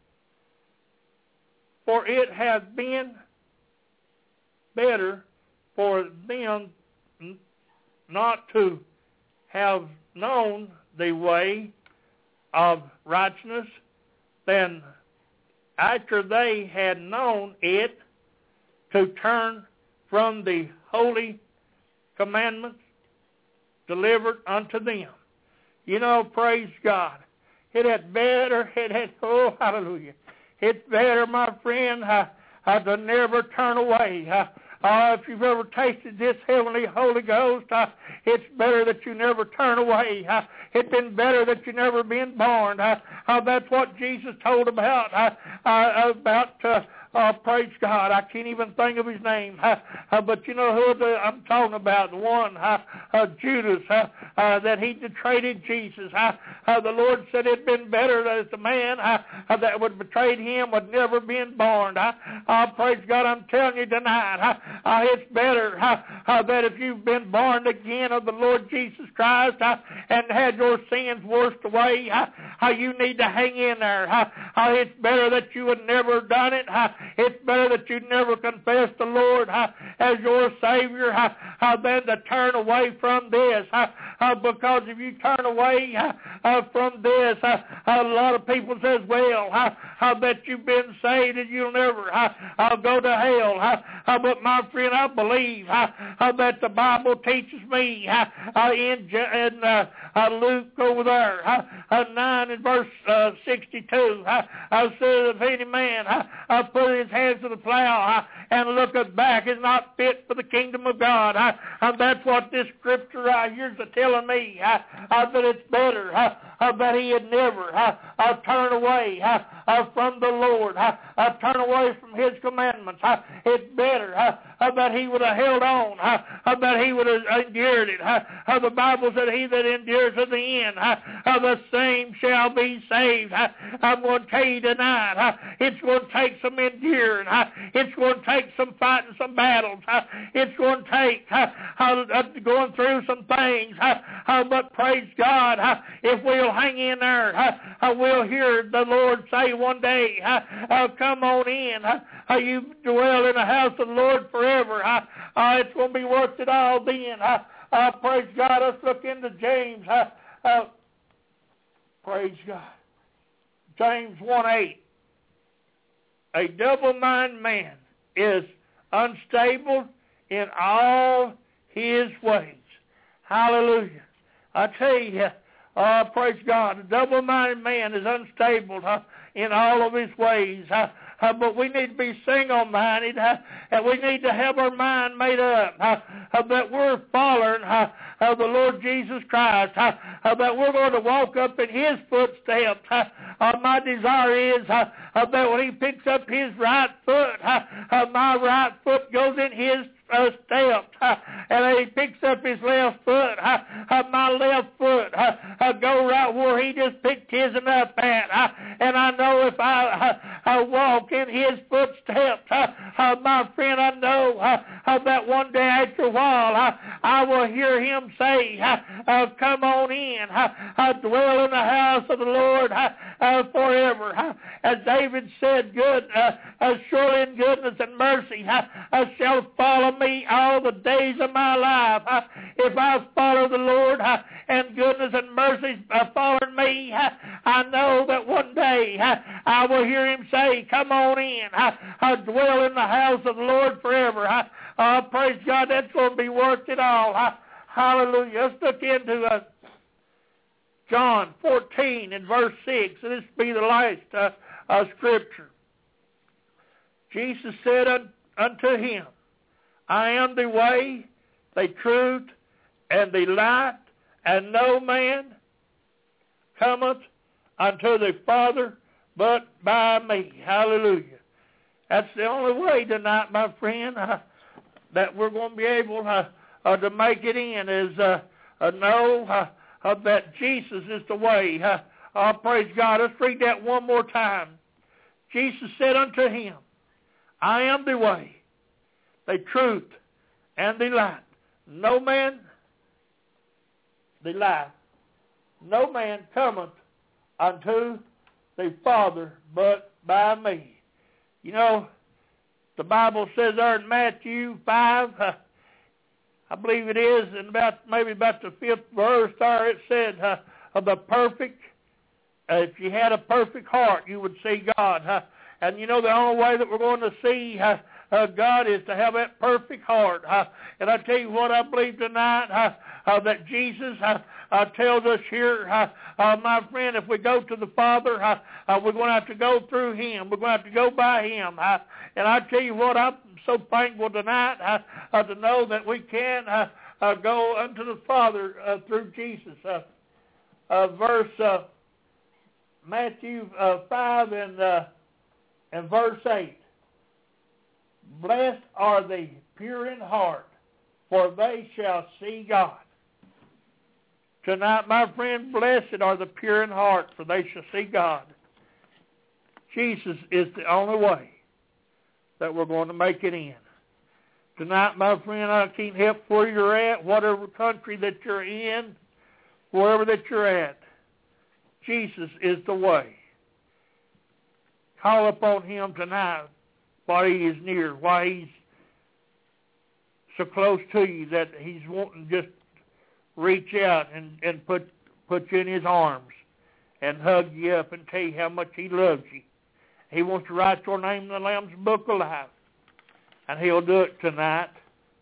For it has been better for them not to have known the way of righteousness than after they had known it to turn from the holy commandments delivered unto them. You know, praise God. Oh, hallelujah. It's better, my friend, to never turn away. If you've ever tasted this heavenly Holy Ghost, it's better that you never turn away. It's been better that you never been born. That's what Jesus told about praise God. I can't even think of his name. But you know who I'm talking about? The one, Judas, that he betrayed Jesus. The Lord said it'd been better that the man that would betray him would never been born. Praise God, I'm telling you tonight, it's better that if you've been born again of the Lord Jesus Christ and had your sins washed away, you need to hang in there. It's better that you had never done it. It's better that you never confessed the Lord as your Savior than to turn away from this. Because if you turn away from this, a lot of people says, well, I bet you've been saved and you'll never go to hell. But my friend, I believe that the Bible teaches me in Luke over there, 9 in verse 62, I said, if any man put his hands to the plow and looketh back is not fit for the kingdom of God. That's what this scripture right here is telling me, that it's better that he had never turn away from the Lord, turn away from his commandments. It's better that he would have held on, that he would have endured it. The Bible said, he that endures to the end, the same shall be saved. I'm going to tell you tonight, it's going to take some enduring. It's going to take some fighting some battles. It's going to take going through some things. But praise God, if we'll hang in there, we'll hear the Lord say one day, come on in. You dwell in the house of the Lord forever. It's going to be worth it all then. Praise God. Let's look into James. Praise God. James 1:8. A double-minded man is unstable in all his ways. Hallelujah. I tell you, praise God, a double-minded man is unstable in all of his ways. But we need to be single-minded, and we need to have our mind made up that we're following the Lord Jesus Christ, that we're going to walk up in his footsteps. My desire is that when he picks up his right foot, my right foot goes in his steps, and he picks up his left foot, my left foot go right where he just picked his up at, and I know if I walk in his footsteps, my friend, I know that one day after a while I will hear him say, come on in, dwell in the house of the Lord forever. As David said, good, surely in goodness and mercy shall follow me all the days of my life. If I follow the Lord and goodness and mercy following me, I know that one day I will hear him say, come on in, dwell in the house of the Lord forever. Praise God, that's going to be worth it all. Hallelujah. Let's look into John 14 and verse 6. And this will be the last scripture. Jesus said unto him, I am the way, the truth, and the light, and no man cometh unto the Father but by me. Hallelujah. That's the only way tonight, my friend, that we're going to be able to make it in is know that Jesus is the way. Praise God. Let's read that one more time. Jesus said unto him, I am the way, the truth, and the light. No man cometh unto the Father but by me. You know, the Bible says there in Matthew 5, I believe it is, in maybe about the 5th verse there, it said, the perfect, if you had a perfect heart, you would see God. And you know, the only way that we're going to see God is to have that perfect heart. And I tell you what, I believe tonight that Jesus tells us here, my friend, if we go to the Father, we're going to have to go through him. We're going to have to go by him. And I tell you what, I'm so thankful tonight to know that we can go unto the Father through Jesus. Matthew 5 and verse 8. Blessed are the pure in heart, for they shall see God. Tonight, my friend, blessed are the pure in heart, for they shall see God. Jesus is the only way that we're going to make it in. Tonight, my friend, I can't help where you're at, whatever country that you're in, wherever that you're at. Jesus is the way. Call upon him tonight while he is near, while he's so close to you that he's wanting to just reach out and put you in his arms and hug you up and tell you how much he loves you. He wants to write your name in the Lamb's Book of Life, and he'll do it tonight.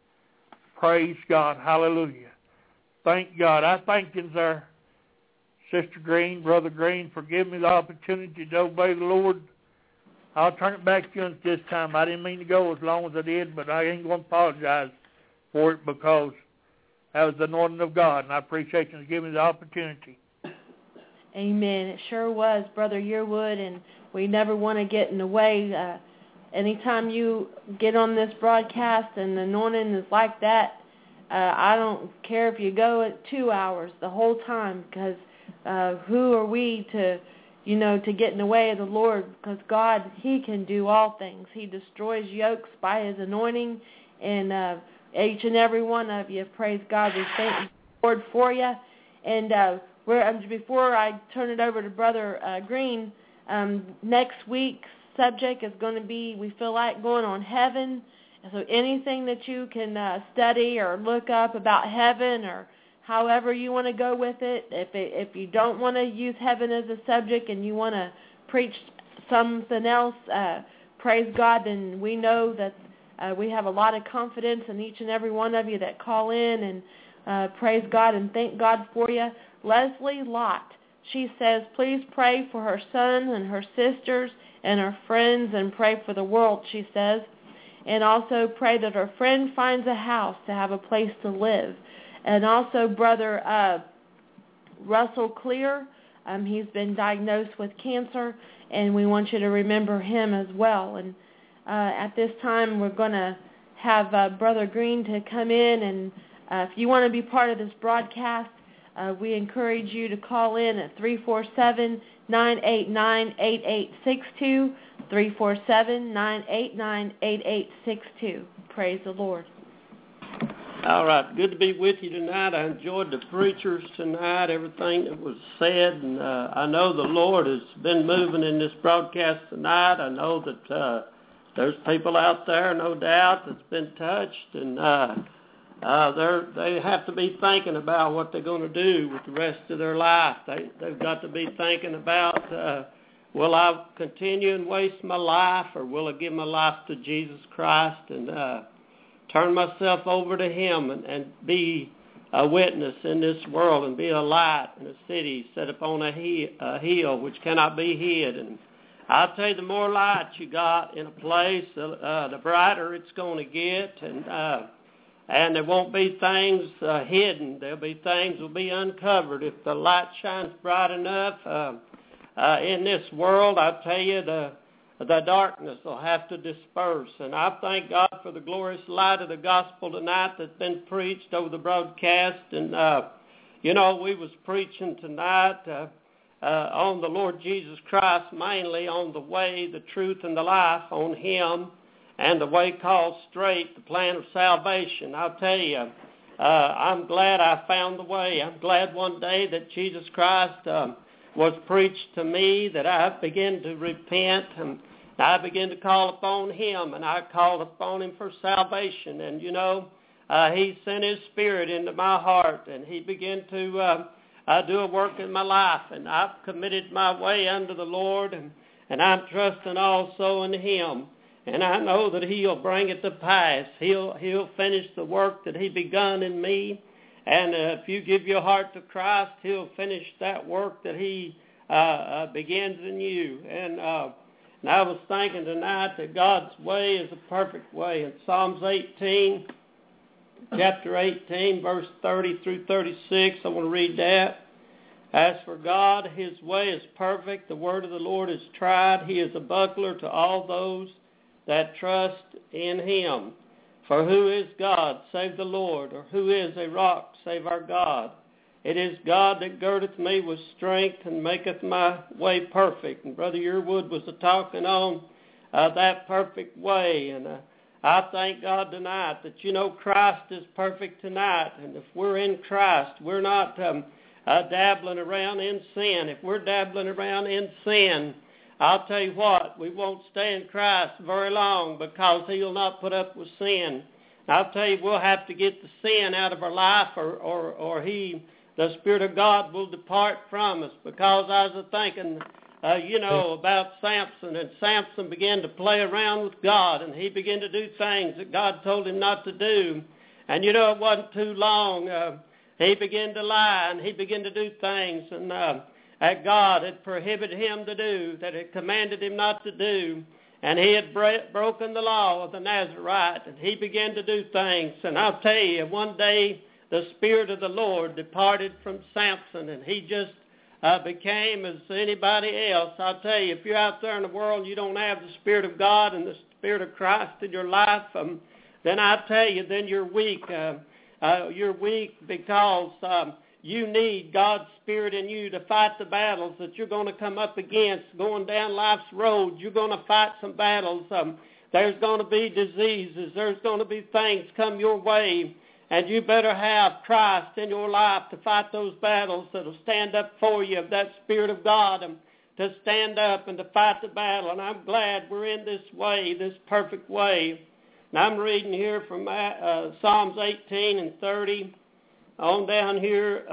Praise God. Hallelujah. Thank God. I thank him there. Sister Green, Brother Green, for giving me the opportunity to obey the Lord. I'll turn it back to you this time. I didn't mean to go as long as I did, but I ain't going to apologize for it because that was the anointing of God, and I appreciate you giving me the opportunity. Amen. It sure was, Brother Yearwood, and we never want to get in the way. Anytime you get on this broadcast and the anointing is like that, I don't care if you go at 2 hours the whole time, because who are we to get in the way of the Lord? Because God, He can do all things. He destroys yokes by His anointing, and each and every one of you, praise God, we thank the Lord for you. And before I turn it over to Brother Green, next week's subject is going to be, we feel like, going on heaven. So anything that you can study or look up about heaven, or however you want to go with it. If you don't want to use heaven as a subject and you want to preach something else, praise God, then we know that we have a lot of confidence in each and every one of you that call in, and praise God and thank God for you. Leslie Lott, she says, please pray for her son and her sisters and her friends, and pray for the world, she says. And also pray that her friend finds a house to have a place to live. And also Brother Russell Clear, he's been diagnosed with cancer, and we want you to remember him as well. And at this time, we're going to have Brother Green to come in, and if you want to be part of this broadcast, we encourage you to call in at 347-989-8862, 347-989-8862. Praise the Lord. All right, good to be with you tonight. I enjoyed the preachers tonight, everything that was said, and I know the Lord has been moving in this broadcast tonight. I know that there's people out there, no doubt, that's been touched, and they have to be thinking about what they're going to do with the rest of their life. They've got to be thinking about, will I continue and waste my life, or will I give my life to Jesus Christ and turn myself over to Him and be a witness in this world and be a light in a city set upon a hill which cannot be hid. And I'll tell you, the more light you got in a place, the brighter it's going to get, and there won't be things hidden. There'll be things will be uncovered. If the light shines bright enough in this world, I'll tell you, the darkness will have to disperse. And I thank God for the glorious light of the gospel tonight that's been preached over the broadcast. And, we was preaching tonight on the Lord Jesus Christ, mainly on the way, the truth, and the life, on Him, and the way called straight, the plan of salvation. I'll tell you, I'm glad I found the way. I'm glad one day that Jesus Christ was preached to me, that I began to repent, and I began to call upon Him, and I called upon Him for salvation. And, He sent His Spirit into my heart, and He began to do a work in my life, and I've committed my way unto the Lord, and I'm trusting also in Him. And I know that He'll bring it to pass. He'll finish the work that He begun in me. And if you give your heart to Christ, He'll finish that work that He begins in you. And I was thinking tonight that God's way is a perfect way. In Psalms 18, chapter 18, verse 30 through 36, I want to read that. As for God, His way is perfect. The word of the Lord is tried. He is a buckler to all those that trust in Him. For who is God save the Lord, or who is a rock save our God? It is God that girdeth me with strength and maketh my way perfect. And Brother Yearwood was talking on that perfect way. And I thank God tonight that, Christ is perfect tonight. And if we're in Christ, we're not dabbling around in sin. If we're dabbling around in sin, I'll tell you what, we won't stay in Christ very long, because He'll not put up with sin. I'll tell you, we'll have to get the sin out of our life, or the Spirit of God will depart from us. Because I was thinking, about Samson, and Samson began to play around with God, and he began to do things that God told him not to do. And it wasn't too long, he began to lie, and he began to do things that God had prohibited him to do, that had commanded him not to do. And he had broken the law of the Nazarite, and he began to do things. And I'll tell you, one day the Spirit of the Lord departed from Samson, and he just became as anybody else. I'll tell you, if you're out there in the world and you don't have the Spirit of God and the Spirit of Christ in your life, then I tell you, then you're weak. You're weak because you need God's Spirit in you to fight the battles that you're going to come up against. Going down life's road, you're going to fight some battles. There's going to be diseases. There's going to be things come your way. And you better have Christ in your life to fight those battles that will stand up for you, of that Spirit of God to stand up and to fight the battle. And I'm glad we're in this way, this perfect way. And I'm reading here from Psalms 18 and 30. On down here,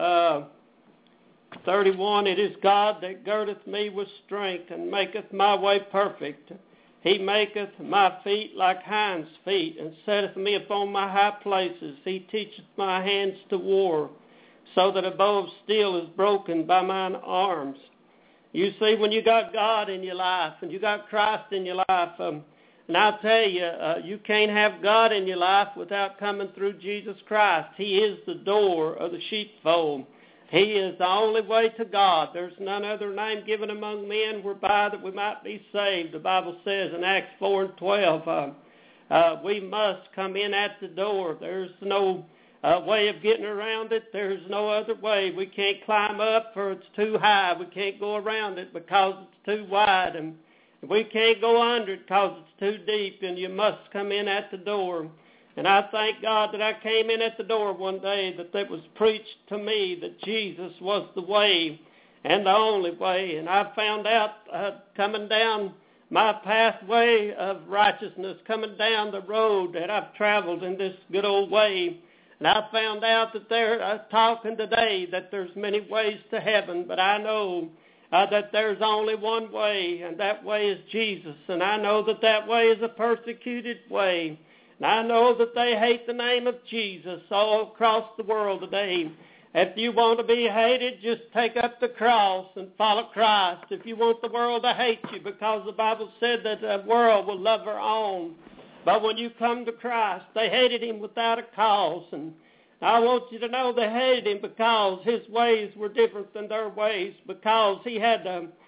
31, it is God that girdeth me with strength and maketh my way perfect. He maketh my feet like hinds' feet, and setteth me upon my high places. He teacheth my hands to war, so that a bow of steel is broken by mine arms. You see, when you got God in your life, and you got Christ in your life, and I'll tell you, you can't have God in your life without coming through Jesus Christ. He is the door of the sheepfold. He is the only way to God. There's none other name given among men whereby that we might be saved. The Bible says in Acts 4 and 12, we must come in at the door. There's no way of getting around it. There's no other way. We can't climb up, for it's too high. We can't go around it because it's too wide. And we can't go under it because it's too deep, and you must come in at the door. And I thank God that I came in at the door one day, that was preached to me that Jesus was the way and the only way. And I found out coming down my pathway of righteousness, coming down the road that I've traveled in this good old way. And I found out that they're talking today that there's many ways to heaven, but I know that there's only one way, and that way is Jesus. And I know that that way is a persecuted way. And I know that they hate the name of Jesus all across the world today. If you want to be hated, just take up the cross and follow Christ. If you want the world to hate you, because the Bible said that the world will love her own. But when you come to Christ, they hated him without a cause. And I want you to know they hated him because his ways were different than their ways, because he had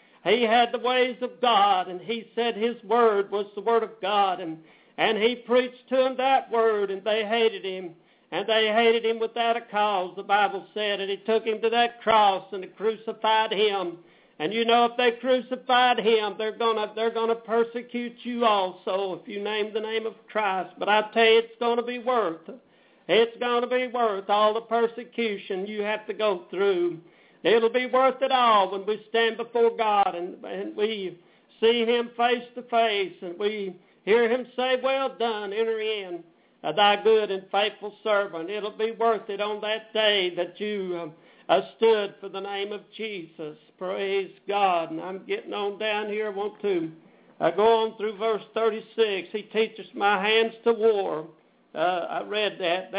the ways of God, and he said his word was the word of God, and he preached to them that word, and they hated him, and they hated him without a cause, the Bible said, and he took him to that cross, and they crucified him. And you know, if they crucified him, they're gonna persecute you also if you name the name of Christ. But I tell you, it's going to be worth all the persecution you have to go through. It'll be worth it all when we stand before God and we see him face to face, and we hear him say, "Well done, enter in, thy good and faithful servant." It'll be worth it on that day that you stood for the name of Jesus. Praise God. And I'm getting on down here. I want to go on through verse 36. He teaches my hands to war. I read that.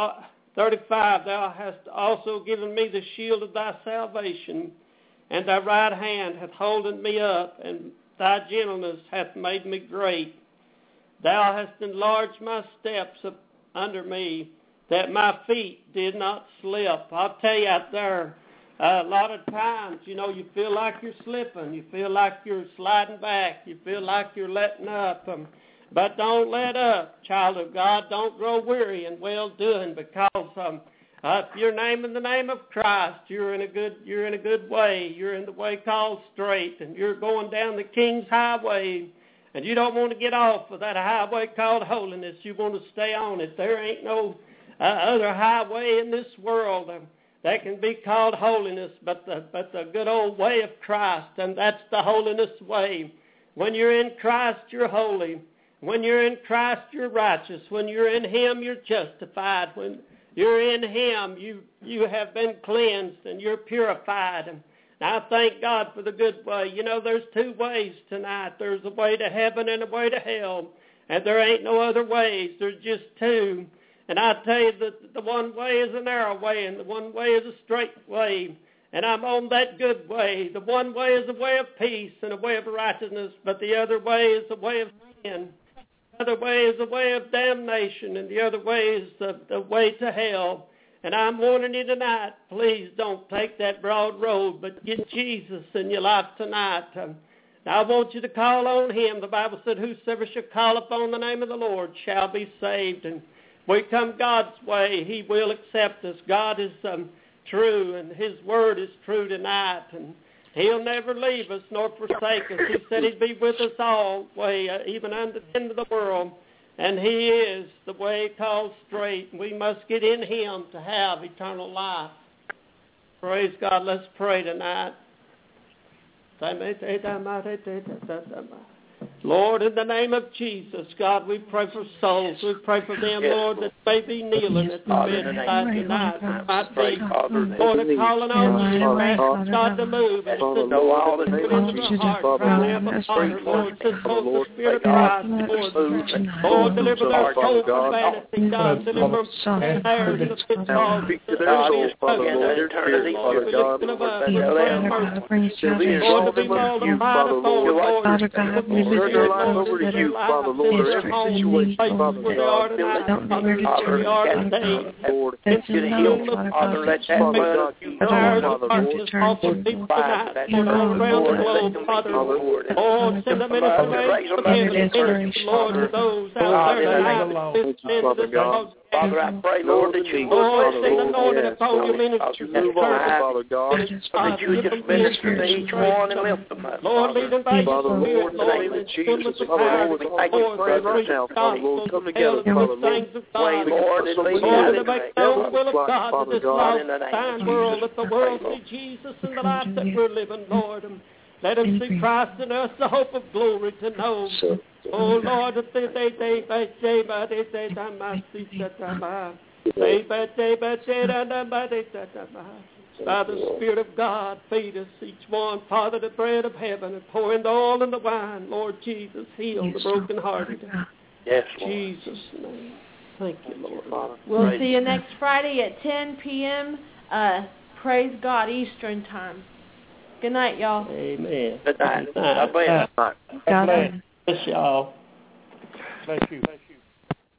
35, thou hast also given me the shield of thy salvation, and thy right hand hath holden me up, and thy gentleness hath made me great. Thou hast enlarged my steps up under me, that my feet did not slip. I'll tell you out there, a lot of times, you know, you feel like you're slipping. You feel like you're sliding back. You feel like you're letting up. But don't let up, child of God. Don't grow weary in well-doing, because if you're naming the name of Christ, you're in a good way. You're in the way called straight, and you're going down the King's highway. And you don't want to get off of that highway called holiness. You want to stay on it. There ain't no other highway in this world that can be called holiness but the good old way of Christ, and that's the holiness way. When you're in Christ, you're holy. When you're in Christ, you're righteous. When you're in him, you're justified. When you're in him, you have been cleansed and you're purified. And I thank God for the good way. You know, there's two ways tonight. There's a way to heaven and a way to hell. And there ain't no other ways. There's just two. And I tell you that the one way is a narrow way, and the one way is a straight way. And I'm on that good way. The one way is a way of peace and a way of righteousness, but the other way is a way of sin. The other way is a way of damnation, and the other way is the way to hell. And I'm warning you tonight, please don't take that broad road, but get Jesus in your life tonight. Now I want you to call on him. The Bible said, whosoever shall call upon the name of the Lord shall be saved. And we come God's way, he will accept us. God is true, and his word is true tonight, and he'll never leave us nor forsake us. He said he'd be with us all way, even unto the end of the world, and he is the way called straight. We must get in him to have eternal life. Praise God. Let's pray tonight. Lord, in the name of Jesus, God, we pray for souls. We pray for them, Lord, that may be kneeling at the bedside tonight. Might be, Lord, calling on you, ask God to move. And to know all the things of the heart, crying out the Father, Lord, send forth the Spirit of Christ, Lord, deliver their souls from vanity, God, deliver them from the snares of the pitfalls, Lord, to be multiplied upon, Lord, their life over to you, Father, Lord, or every situation, Father, God, Lord, into the hills, Father, let that blood, Father, Lord, send them in a raise from heaven, Lord, to those out there, Father God. Father, I pray, Lord, that you Lord, send anointing upon your ministry. Move on, Father God. That you just minister to each one and lift them up. Lord, lead them by Father, Lord, in the name of Jesus, Father, Lord, we pray right now, Father, Lord, come together, Father, Lord. Way, Lord, and lead Lord, them to make known the will of God to this lost dying world. Let the world see Jesus in the life that we're living, Lord. Let them see Christ in us, the hope of glory to know. Oh, Lord, by the Spirit of God, feed us each one, Father, the bread of heaven, and pour in the oil and the wine. Lord Jesus, heal the brokenhearted. Yes, Lord. Jesus' name. Thank you, Lord. Father. We'll see you next Friday at 10 p.m. Praise God, Eastern Time. Good night, y'all. Amen. Good night. God bless. God bless y'all. Bless you.